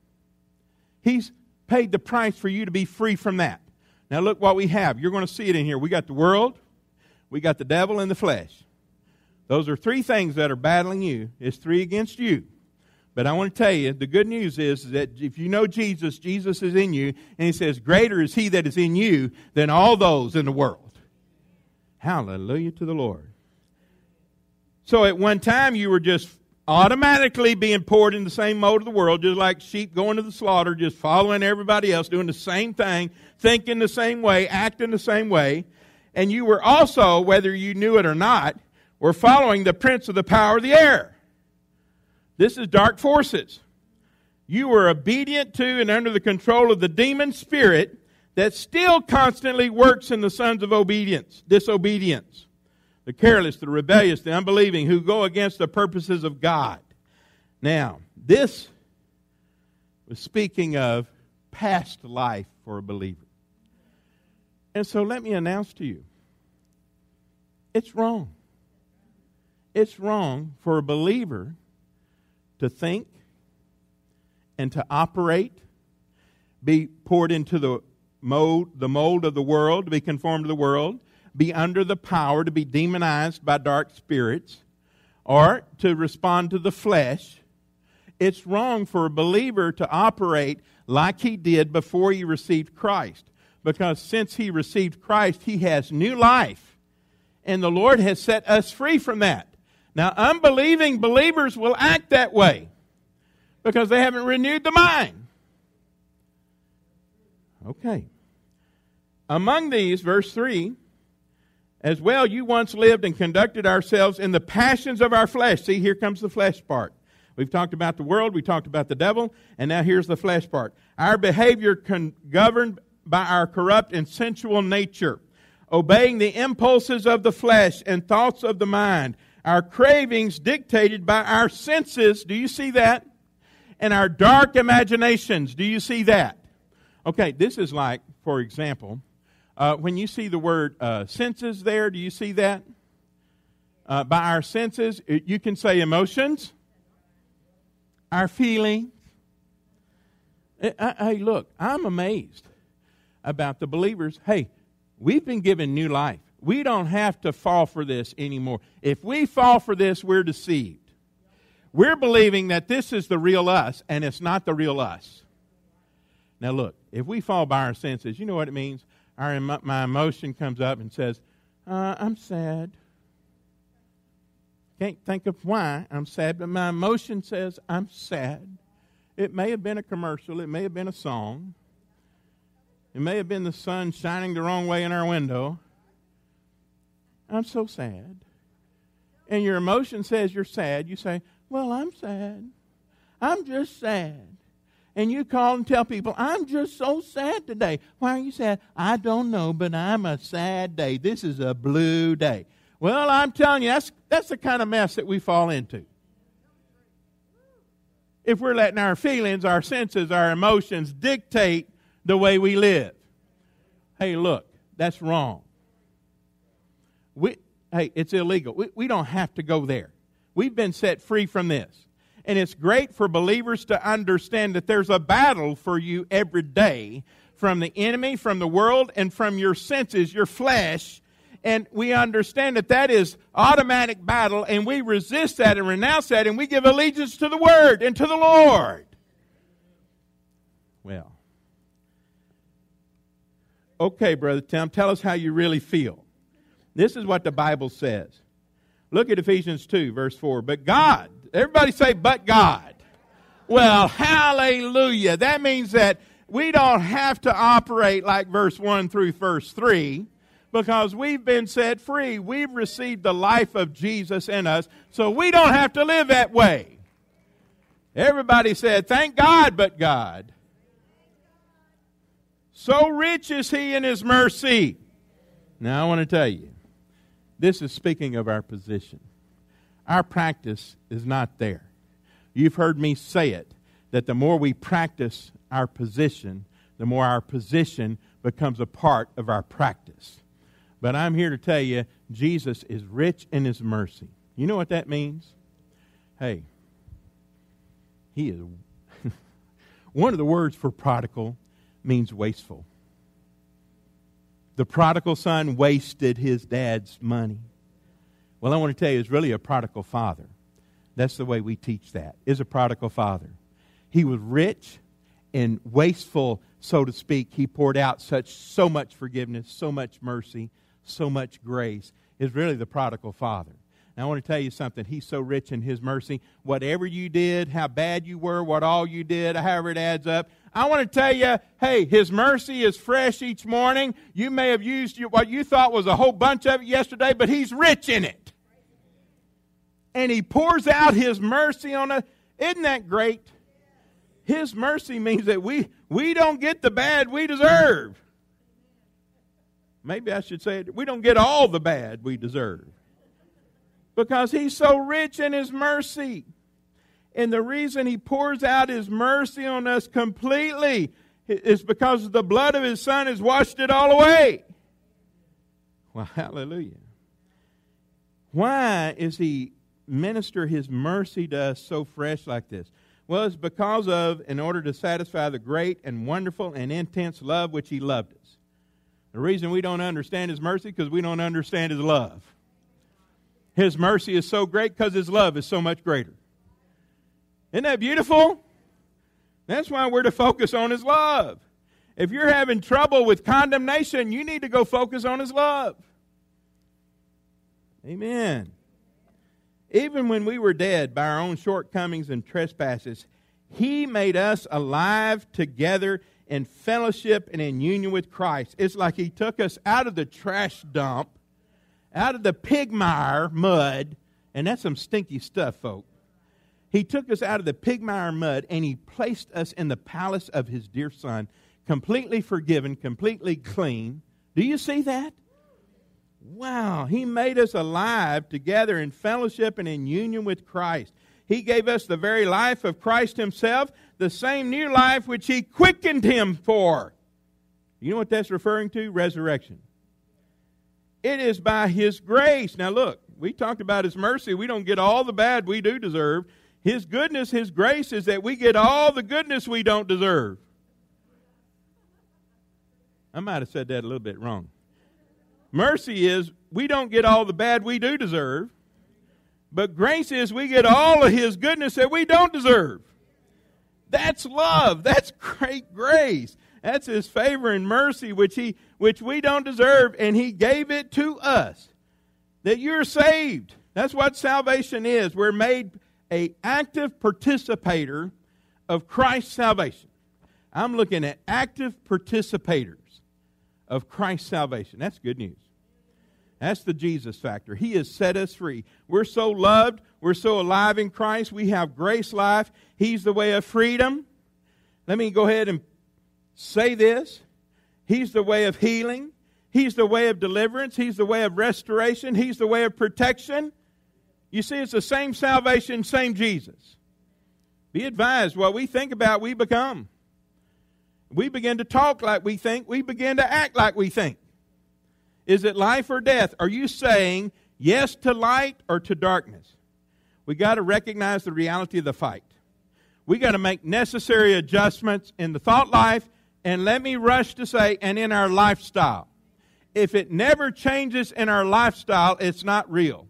He's paid the price for you to be free from that. Now look what we have. You're going to see it in here. We got the world, we got the devil, and the flesh. Those are three things that are battling you. It's three against you. But I want to tell you, the good news is that if you know Jesus, Jesus is in you, and He says, greater is He that is in you than all those in the world. Hallelujah to the Lord. So at one time, you were just automatically being poured in the same mold of the world, just like sheep going to the slaughter, just following everybody else, doing the same thing, thinking the same way, acting the same way. And you were also, whether you knew it or not, were following the prince of the power of the air. This is dark forces. You were obedient to and under the control of the demon spirit that still constantly works in the sons of disobedience. The careless, the rebellious, the unbelieving, who go against the purposes of God. Now, this was speaking of past life for a believer. And so let me announce to you, it's wrong. It's wrong for a believer to think and to operate, be poured into the mold of the world, to be conformed to the world, be under the power, to be demonized by dark spirits, or to respond to the flesh. It's wrong for a believer to operate like he did before he received Christ. Because since he received Christ, he has new life. And the Lord has set us free from that. Now, unbelieving believers will act that way because they haven't renewed the mind. Okay. Among these, verse 3, as well, you once lived and conducted ourselves in the passions of our flesh. See, here comes the flesh part. We've talked about the world, we talked about the devil, and now here's the flesh part. Our behavior governed by our corrupt and sensual nature, obeying the impulses of the flesh and thoughts of the mind, our cravings dictated by our senses. Do you see that? And our dark imaginations. Do you see that? Okay, this is like, for example, when you see the word senses there, do you see that? By our senses, you can say emotions, our feelings. Hey, look, I'm amazed about the believers. Hey, we've been given new life. We don't have to fall for this anymore. If we fall for this, we're deceived. We're believing that this is the real us, and it's not the real us. Now look, if we fall by our senses, you know what it means? My emotion comes up and says, I'm sad. Can't think of why I'm sad, but my emotion says I'm sad. It may have been a commercial. It may have been a song. It may have been the sun shining the wrong way in our window. I'm so sad. And your emotion says you're sad. You say, well, I'm sad. I'm just sad. And you call and tell people, I'm just so sad today. Why are you sad? I don't know, but I'm a sad day. This is a blue day. Well, I'm telling you, that's the kind of mess that we fall into. If we're letting our feelings, our senses, our emotions dictate the way we live. Hey, look, that's wrong. It's illegal. We don't have to go there. We've been set free from this. And it's great for believers to understand that there's a battle for you every day from the enemy, from the world, and from your senses, your flesh. And we understand that that is automatic battle, and we resist that and renounce that, and we give allegiance to the Word and to the Lord. Well, okay, Brother Tim, tell us how you really feel. This is what the Bible says. Look at Ephesians 2, verse 4. But God, everybody say, but God. Well, hallelujah. That means that we don't have to operate like verse 1 through verse 3 because we've been set free. We've received the life of Jesus in us, so we don't have to live that way. Everybody said, thank God, but God. So rich is He in His mercy. Now I want to tell you, this is speaking of our position. Our practice is not there. You've heard me say it, that the more we practice our position, the more our position becomes a part of our practice. But I'm here to tell you, Jesus is rich in His mercy. You know what that means? Hey, He is... One of the words for prodigal means wasteful. The prodigal son wasted his dad's money. Well, I want to tell you, it's really a prodigal father. That's the way we teach that, is a prodigal father. He was rich and wasteful, so to speak. He poured out so much forgiveness, so much mercy, so much grace. Is really the prodigal father. Now, I want to tell you something. He's so rich in His mercy. Whatever you did, how bad you were, what all you did, however it adds up, I want to tell you, hey, His mercy is fresh each morning. You may have used what you thought was a whole bunch of it yesterday, but He's rich in it. And He pours out His mercy on us. Isn't that great? His mercy means that we don't get the bad we deserve. Maybe I should say it. We don't get all the bad we deserve. Because He's so rich in His mercy. And the reason He pours out His mercy on us completely is because the blood of His Son has washed it all away. Well, hallelujah. Why is He minister His mercy to us so fresh like this? Well, it's because of, in order to satisfy the great and wonderful and intense love which He loved us. The reason we don't understand His mercy is because we don't understand His love. His mercy is so great because His love is so much greater. Isn't that beautiful? That's why we're to focus on His love. If you're having trouble with condemnation, you need to go focus on His love. Amen. Even when we were dead by our own shortcomings and trespasses, He made us alive together in fellowship and in union with Christ. It's like He took us out of the trash dump, out of the pig mire mud, and that's some stinky stuff, folks. He took us out of the pig mire mud and He placed us in the palace of His dear Son, completely forgiven, completely clean. Do you see that? Wow, He made us alive together in fellowship and in union with Christ. He gave us the very life of Christ Himself, the same new life which He quickened Him for. You know what that's referring to? Resurrection. It is by His grace. Now look, we talked about His mercy. We don't get all the bad we do deserve. His goodness, His grace is that we get all the goodness we don't deserve. I might have said that a little bit wrong. Mercy is we don't get all the bad we do deserve. But grace is we get all of His goodness that we don't deserve. That's love. That's great grace. That's His favor and mercy which we don't deserve, and He gave it to us. That you're saved. That's what salvation is. We're made an active participator of Christ's salvation. I'm looking at active participators of Christ's salvation. That's good news. That's the Jesus factor. He has set us free. We're so loved. We're so alive in Christ. We have grace life. He's the way of freedom. Let me go ahead and say this. He's the way of healing. He's the way of deliverance. He's the way of restoration. He's the way of protection. You see, it's the same salvation, same Jesus. Be advised, what we think about, we become. We begin to talk like we think. We begin to act like we think. Is it life or death? Are you saying yes to light or to darkness? We got to recognize the reality of the fight. We got to make necessary adjustments in the thought life, and let me rush to say, and in our lifestyle. If it never changes in our lifestyle, it's not real.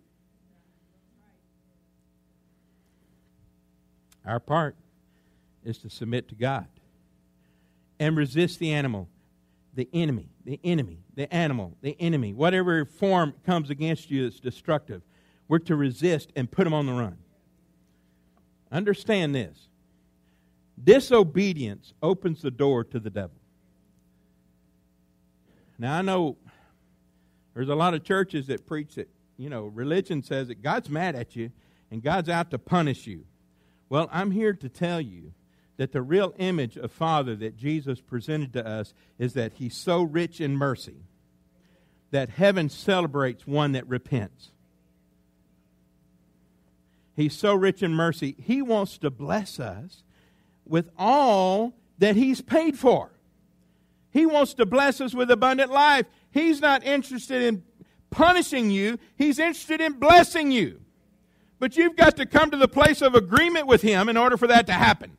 Our part is to submit to God and resist the animal, the enemy, the animal, the enemy. Whatever form comes against you that's destructive. We're to resist and put them on the run. Understand this. Disobedience opens the door to the devil. Now, I know there's a lot of churches that preach that, religion says that God's mad at you and God's out to punish you. Well, I'm here to tell you that the real image of Father that Jesus presented to us is that He's so rich in mercy that heaven celebrates one that repents. He's so rich in mercy, He wants to bless us with all that He's paid for. He wants to bless us with abundant life. He's not interested in punishing you. He's interested in blessing you. But you've got to come to the place of agreement with Him in order for that to happen.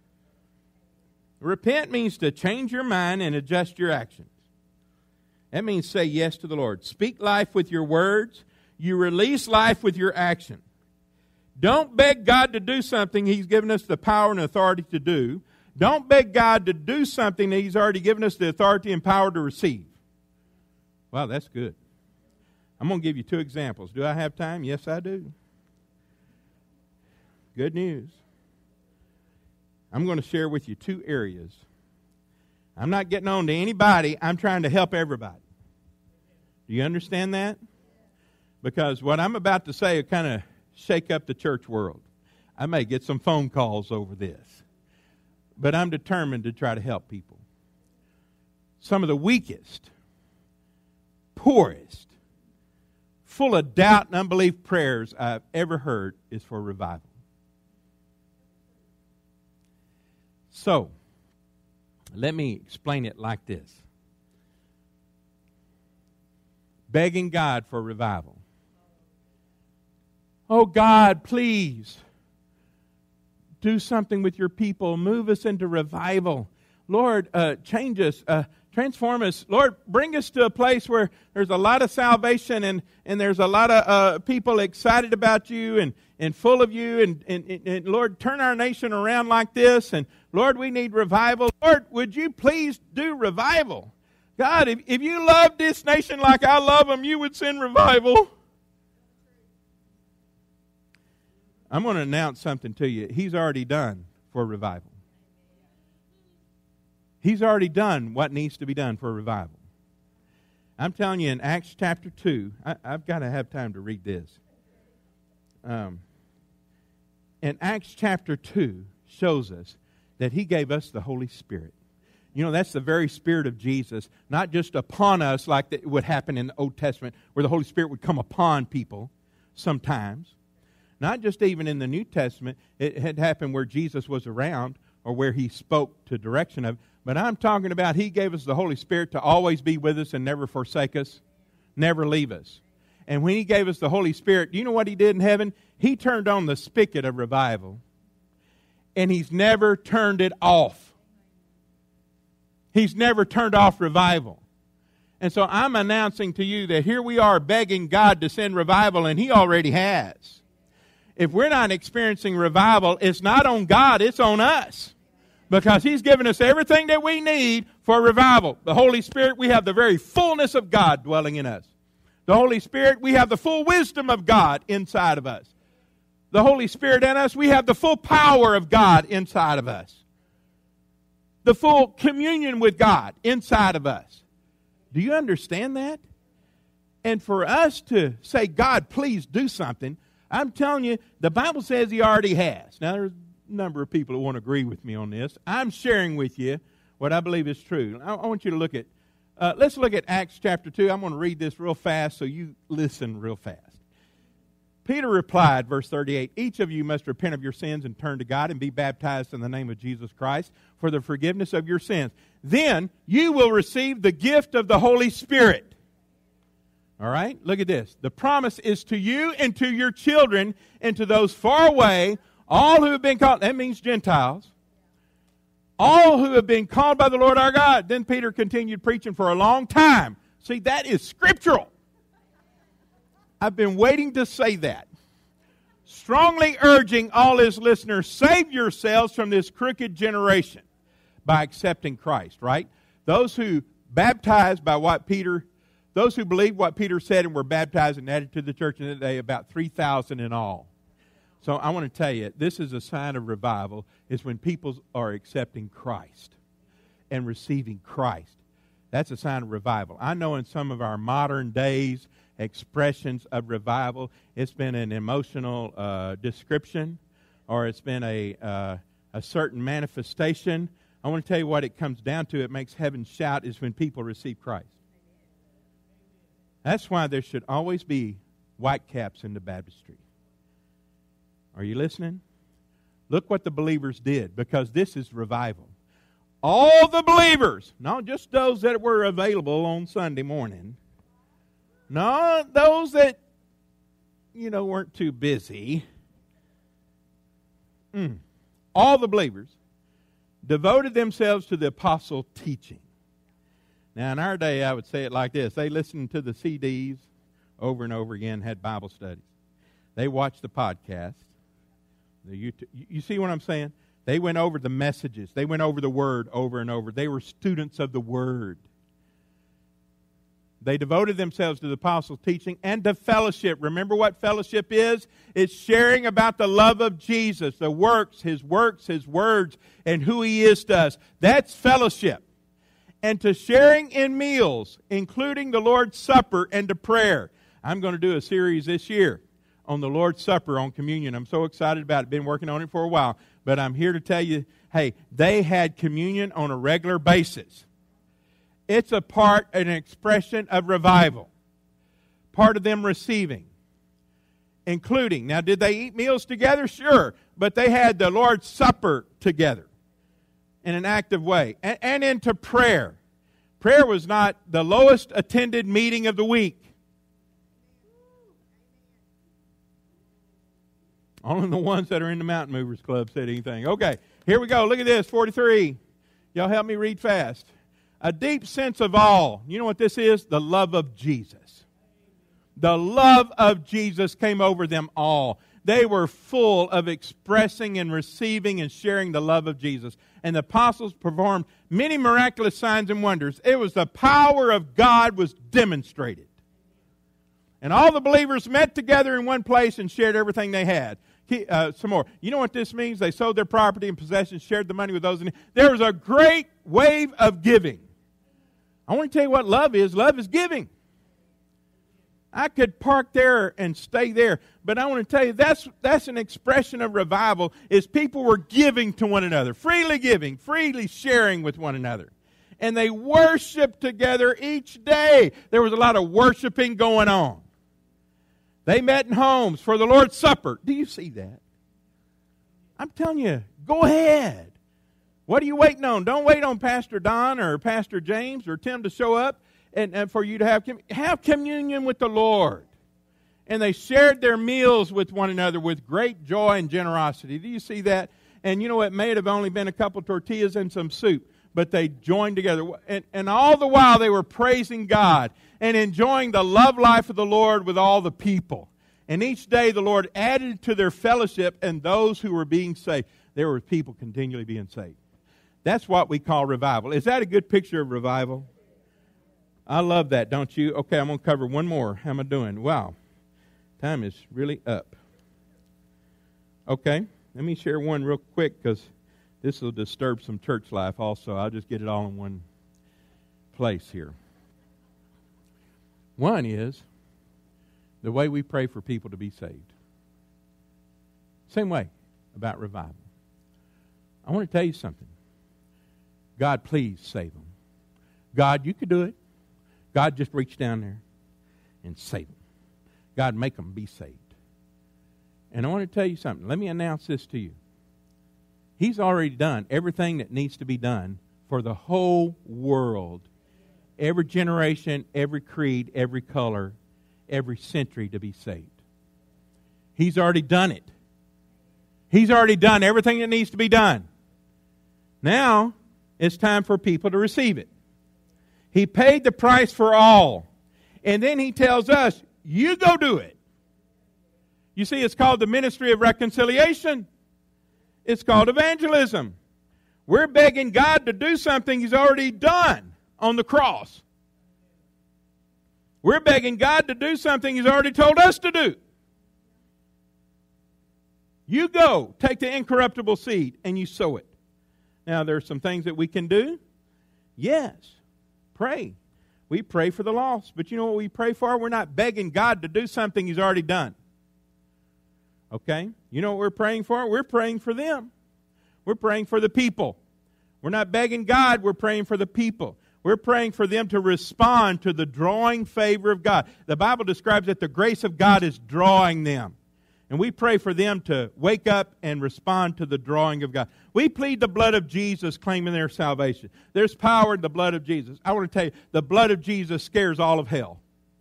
Repent means to change your mind and adjust your actions. That means say yes to the Lord. Speak life with your words. You release life with your action. Don't beg God to do something He's given us the power and authority to do. Don't beg God to do something that He's already given us the authority and power to receive. Wow, that's good. I'm going to give you 2 examples. Do I have time? Yes, I do. Good news. I'm going to share with you 2 areas. I'm not getting on to anybody. I'm trying to help everybody. Do you understand that? Because what I'm about to say will kind of shake up the church world. I may get some phone calls over this. But I'm determined to try to help people. Some of the weakest, poorest, full of doubt and unbelief prayers I've ever heard is for revival. So, let me explain it like this. Begging God for revival. Oh God, please do something with your people. Move us into revival. Lord, change us, transform us. Lord, bring us to a place where there's a lot of salvation and there's a lot of people excited about you and full of you. And Lord, turn our nation around like this. And Lord, we need revival. Lord, would you please do revival? God, if you loved this nation like I love them, you would send revival. I'm going to announce something to you. He's already done for revival. He's already done what needs to be done for revival. I'm telling you in Acts chapter 2, I've got to have time to read this. In Acts chapter 2 shows us that He gave us the Holy Spirit. That's the very Spirit of Jesus, not just upon us like it would happen in the Old Testament, where the Holy Spirit would come upon people sometimes. Not just even in the New Testament, it had happened where Jesus was around or where He spoke to direction of. But I'm talking about He gave us the Holy Spirit to always be with us and never forsake us, never leave us. And when He gave us the Holy Spirit, you know what He did in heaven? He turned on the spigot of revival, and He's never turned it off. He's never turned off revival. And so I'm announcing to you that here we are begging God to send revival, and He already has. If we're not experiencing revival, it's not on God, it's on us. Because He's given us everything that we need for revival. The Holy Spirit, we have the very fullness of God dwelling in us. The Holy Spirit, we have the full wisdom of God inside of us. The Holy Spirit in us, we have the full power of God inside of us. The full communion with God inside of us. Do you understand that? And for us to say, God, please do something, I'm telling you, the Bible says He already has. Now, there's a number of people who won't agree with me on this. I'm sharing with you what I believe is true. I want you to look at, let's look at Acts chapter 2. I'm going to read this real fast so you listen real fast. Peter replied, verse 38, each of you must repent of your sins and turn to God and be baptized in the name of Jesus Christ for the forgiveness of your sins. Then you will receive the gift of the Holy Spirit. All right, look at this. The promise is to you and to your children and to those far away, all who have been called. That means Gentiles. All who have been called by the Lord our God. Then Peter continued preaching for a long time. See, that is scriptural. I've been waiting to say that. Strongly urging all his listeners, save yourselves from this crooked generation by accepting Christ, right? Those who baptized by what Peter Those who believed what Peter said and were baptized and added to the church in that day, about 3,000 in all. So I want to tell you, this is a sign of revival, is when people are accepting Christ and receiving Christ. That's a sign of revival. I know in some of our modern days expressions of revival, it's been an emotional description, or it's been a certain manifestation. I want to tell you what it comes down to. It makes heaven shout is when people receive Christ. That's why there should always be white caps in the baptistry. Are you listening? Look what the believers did, because this is revival. All the believers, not just those that were available on Sunday morning. No, those that, weren't too busy. All the believers devoted themselves to the apostle teaching. Now, in our day, I would say it like this. They listened to the CDs over and over again, had Bible studies. They watched the podcast. You see what I'm saying? They went over the messages. They went over the Word over and over. They were students of the Word. They devoted themselves to the apostles' teaching and to fellowship. Remember what fellowship is? It's sharing about the love of Jesus, the works, His words, and who He is to us. That's fellowship. And to sharing in meals, including the Lord's Supper and to prayer. I'm going to do a series this year on the Lord's Supper, on communion. I'm so excited about it. Been working on it for a while. But I'm here to tell you, hey, they had communion on a regular basis. It's an expression of revival. Part of them receiving. Including, now did they eat meals together? Sure. But they had the Lord's Supper together in an active way. And into prayer. Prayer was not the lowest attended meeting of the week. Only the ones that are in the Mountain Movers Club said anything. Okay, here we go. Look at this, 43. Y'all help me read fast. A deep sense of awe. You know what this is? The love of Jesus. The love of Jesus came over them all. They were full of expressing and receiving and sharing the love of Jesus. And the apostles performed many miraculous signs and wonders. It was the power of God was demonstrated. And all the believers met together in one place and shared everything they had. Some more. You know what this means? They sold their property and possessions, shared the money with those in need. There was a great wave of giving. I want to tell you what love is. Love is giving. I could park there and stay there, but I want to tell you that's an expression of revival, is people were giving to one another, freely giving, freely sharing with one another. And they worshiped together each day. There was a lot of worshiping going on. They met in homes for the Lord's Supper. Do you see that? I'm telling you, go ahead. What are you waiting on? Don't wait on Pastor Don or Pastor James or Tim to show up and for you to have communion with the Lord. And they shared their meals with one another with great joy and generosity. Do you see that? And you know, it may have only been a couple tortillas and some soup, but they joined together. And all the while they were praising God and enjoying the love life of the Lord with all the people. And each day the Lord added to their fellowship and those who were being saved. There were people continually being saved. That's what we call revival. Is that a good picture of revival? I love that, don't you? Okay, I'm going to cover one more. How am I doing? Wow. Time is really up. Okay, let me share one real quick because this will disturb some church life also. I'll just get it all in one place here. One is the way we pray for people to be saved. Same way about revival. I want to tell you something. God, please save them. God, you could do it. God, just reach down there and save them. God, make them be saved. And I want to tell you something. Let me announce this to you. He's already done everything that needs to be done for the whole world. Every generation, every creed, every color, every century to be saved. He's already done it. He's already done everything that needs to be done. Now, it's time for people to receive it. He paid the price for all. And then He tells us, you go do it. You see, it's called the ministry of reconciliation. It's called evangelism. We're begging God to do something He's already done on the cross. We're begging God to do something He's already told us to do. You go, take the incorruptible seed, and you sow it. Now, there are some things that we can do. Yes, pray. We pray for the lost. But you know what we pray for? We're not begging God to do something He's already done. Okay? You know what we're praying for? We're praying for them. We're praying for the people. We're not begging God, we're praying for the people. We're praying for them to respond to the drawing favor of God. The Bible describes that the grace of God is drawing them. And we pray for them to wake up and respond to the drawing of God. We plead the blood of Jesus, claiming their salvation. There's power in the blood of Jesus. I want to tell you, the blood of Jesus scares all of hell.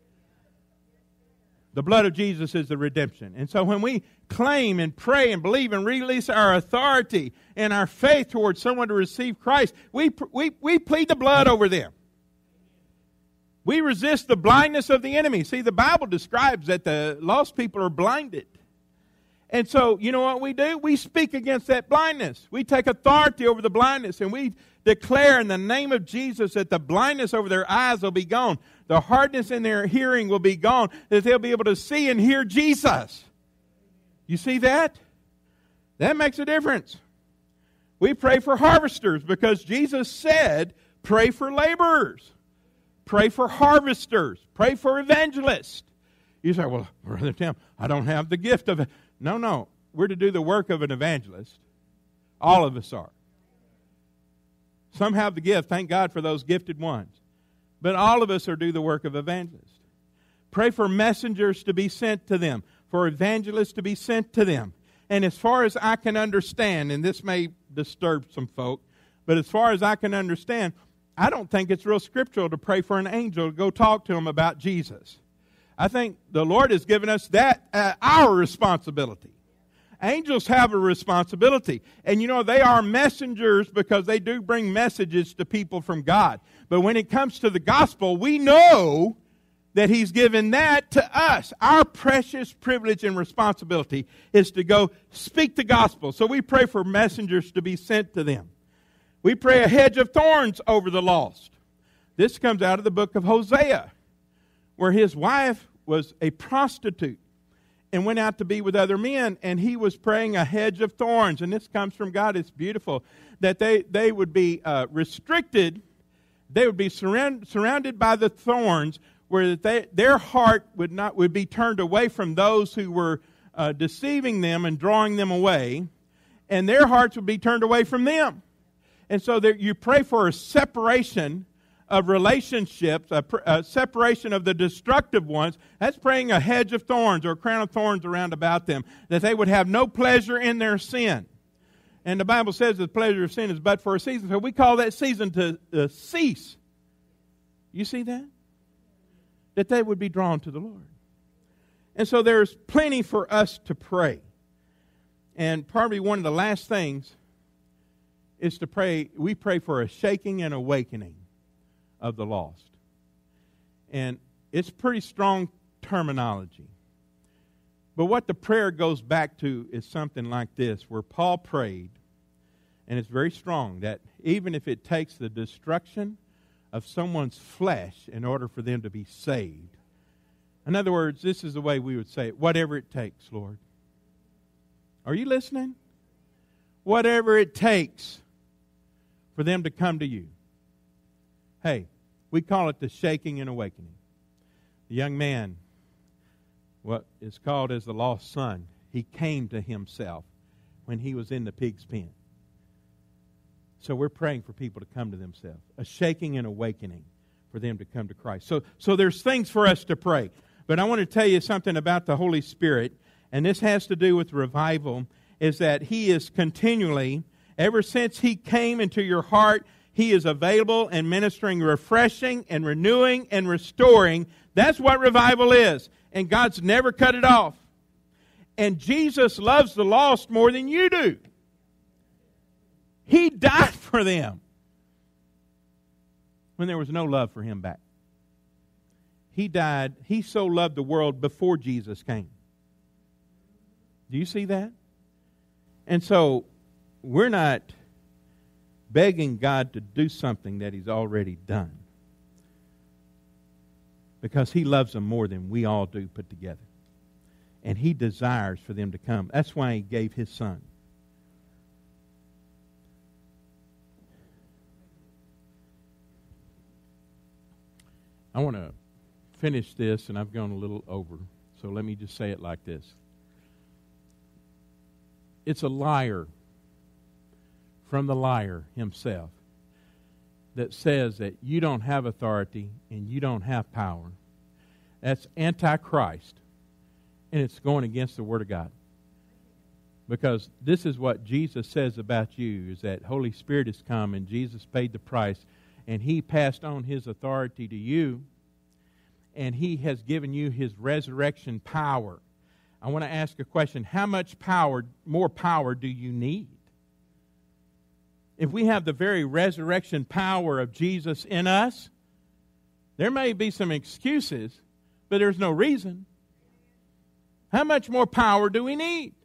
The blood of Jesus is the redemption. And so when we claim and pray and believe and release our authority and our faith towards someone to receive Christ, we plead the blood over them. We resist the blindness of the enemy. See, the Bible describes that the lost people are blinded. And so, you know what we do? We speak against that blindness. We take authority over the blindness, and we declare in the name of Jesus that the blindness over their eyes will be gone. The hardness in their hearing will be gone, that they'll be able to see and hear Jesus. You see that? That makes a difference. We pray for harvesters because Jesus said, pray for laborers. Pray for harvesters. Pray for evangelists. You say, well, Brother Tim, I don't have the gift of it. No. We're to do the work of an evangelist. All of us are. Some have the gift. Thank God for those gifted ones. But all of us are to do the work of evangelists. Pray for messengers to be sent to them. For evangelists to be sent to them. And as far as I can understand, and this may disturb some folk, but as far as I can understand, I don't think it's real scriptural to pray for an angel to go talk to them about Jesus. I think the Lord has given us that our responsibility. Angels have a responsibility. And you know, they are messengers because they do bring messages to people from God. But when it comes to the gospel, we know that He's given that to us. Our precious privilege and responsibility is to go speak the gospel. So we pray for messengers to be sent to them. We pray a hedge of thorns over the lost. This comes out of the book of Hosea, where his wife was a prostitute and went out to be with other men, and he was praying a hedge of thorns. And this comes from God. It's beautiful that they would be restricted. They would be surrounded by the thorns, where their heart would be turned away from those who were deceiving them and drawing them away, and their hearts would be turned away from them. And so you pray for a separation of relationships, a separation of the destructive ones. That's praying a hedge of thorns or a crown of thorns around about them, that they would have no pleasure in their sin. And the Bible says the pleasure of sin is but for a season, so we call that season to cease. You see that? That they would be drawn to the Lord. And so there's plenty for us to pray. And probably one of the last things is to pray. We pray for a shaking and awakening of the lost. And it's pretty strong terminology. But what the prayer goes back to is something like this, where Paul prayed, and it's very strong, that even if it takes the destruction of someone's flesh in order for them to be saved. In other words, this is the way we would say it, whatever it takes, Lord. Are you listening? Whatever it takes for them to come to you. Hey, we call it the shaking and awakening. The young man, what is called as the lost son, he came to himself when he was in the pig's pen. So we're praying for people to come to themselves. A shaking and awakening for them to come to Christ. So there's things for us to pray. But I want to tell you something about the Holy Spirit, and this has to do with revival, is that He is continually, ever since He came into your heart, He is available and ministering, refreshing and renewing and restoring. That's what revival is. And God's never cut it off. And Jesus loves the lost more than you do. He died for them when there was no love for Him back. He died. He so loved the world before Jesus came. Do you see that? And so we're not begging God to do something that He's already done. because He loves them more than we all do put together. And He desires for them to come. That's why He gave His Son. I want to finish this, and I've gone a little over, so let me just say it like this. It's a liar from the liar himself that says that you don't have authority and you don't have power. That's antichrist, and it's going against the Word of God. Because this is what Jesus says about you, is that Holy Spirit has come and Jesus paid the price, and He passed on His authority to you, and He has given you His resurrection power. I want to ask a question. How much power, more power do you need? If we have the very resurrection power of Jesus in us, there may be some excuses, but there's no reason. How much more power do we need?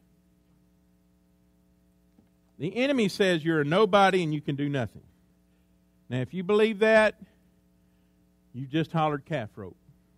The enemy says you're a nobody and you can do nothing. Now, if you believe that, you just hollered calf rope.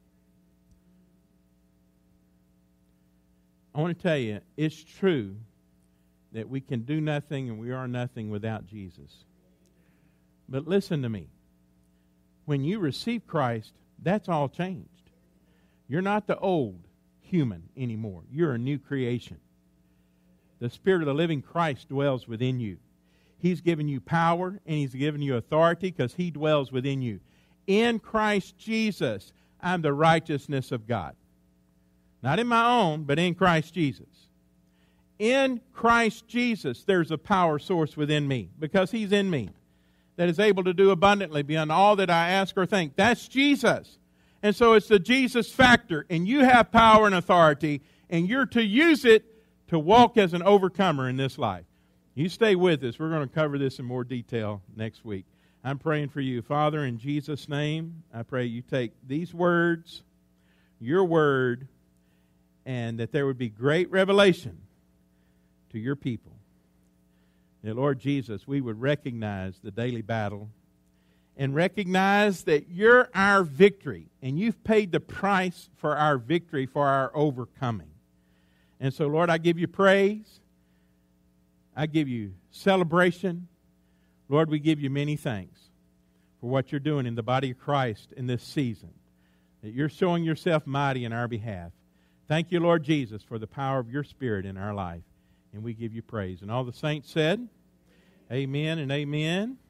I want to tell you, it's true that we can do nothing and we are nothing without Jesus. But listen to me. When you receive Christ, that's all changed. You're not the old human anymore. You're a new creation. The Spirit of the living Christ dwells within you. He's given you power and He's given you authority because He dwells within you. In Christ Jesus, I'm the righteousness of God. Not in my own, but in Christ Jesus. In Christ Jesus, there's a power source within me because He's in me that is able to do abundantly beyond all that I ask or think. That's Jesus. And so it's the Jesus factor, and you have power and authority, and you're to use it to walk as an overcomer in this life. You stay with us. We're going to cover this in more detail next week. I'm praying for you. Father, in Jesus' name, I pray you take these words, your word, and that there would be great revelation to your people. That, Lord Jesus, we would recognize the daily battle and recognize that you're our victory, and you've paid the price for our victory, for our overcoming. And so, Lord, I give you praise. I give you celebration. Lord, we give you many thanks for what you're doing in the body of Christ in this season, that you're showing yourself mighty in our behalf. Thank you, Lord Jesus, for the power of your Spirit in our life. And we give you praise. And all the saints said, amen and amen.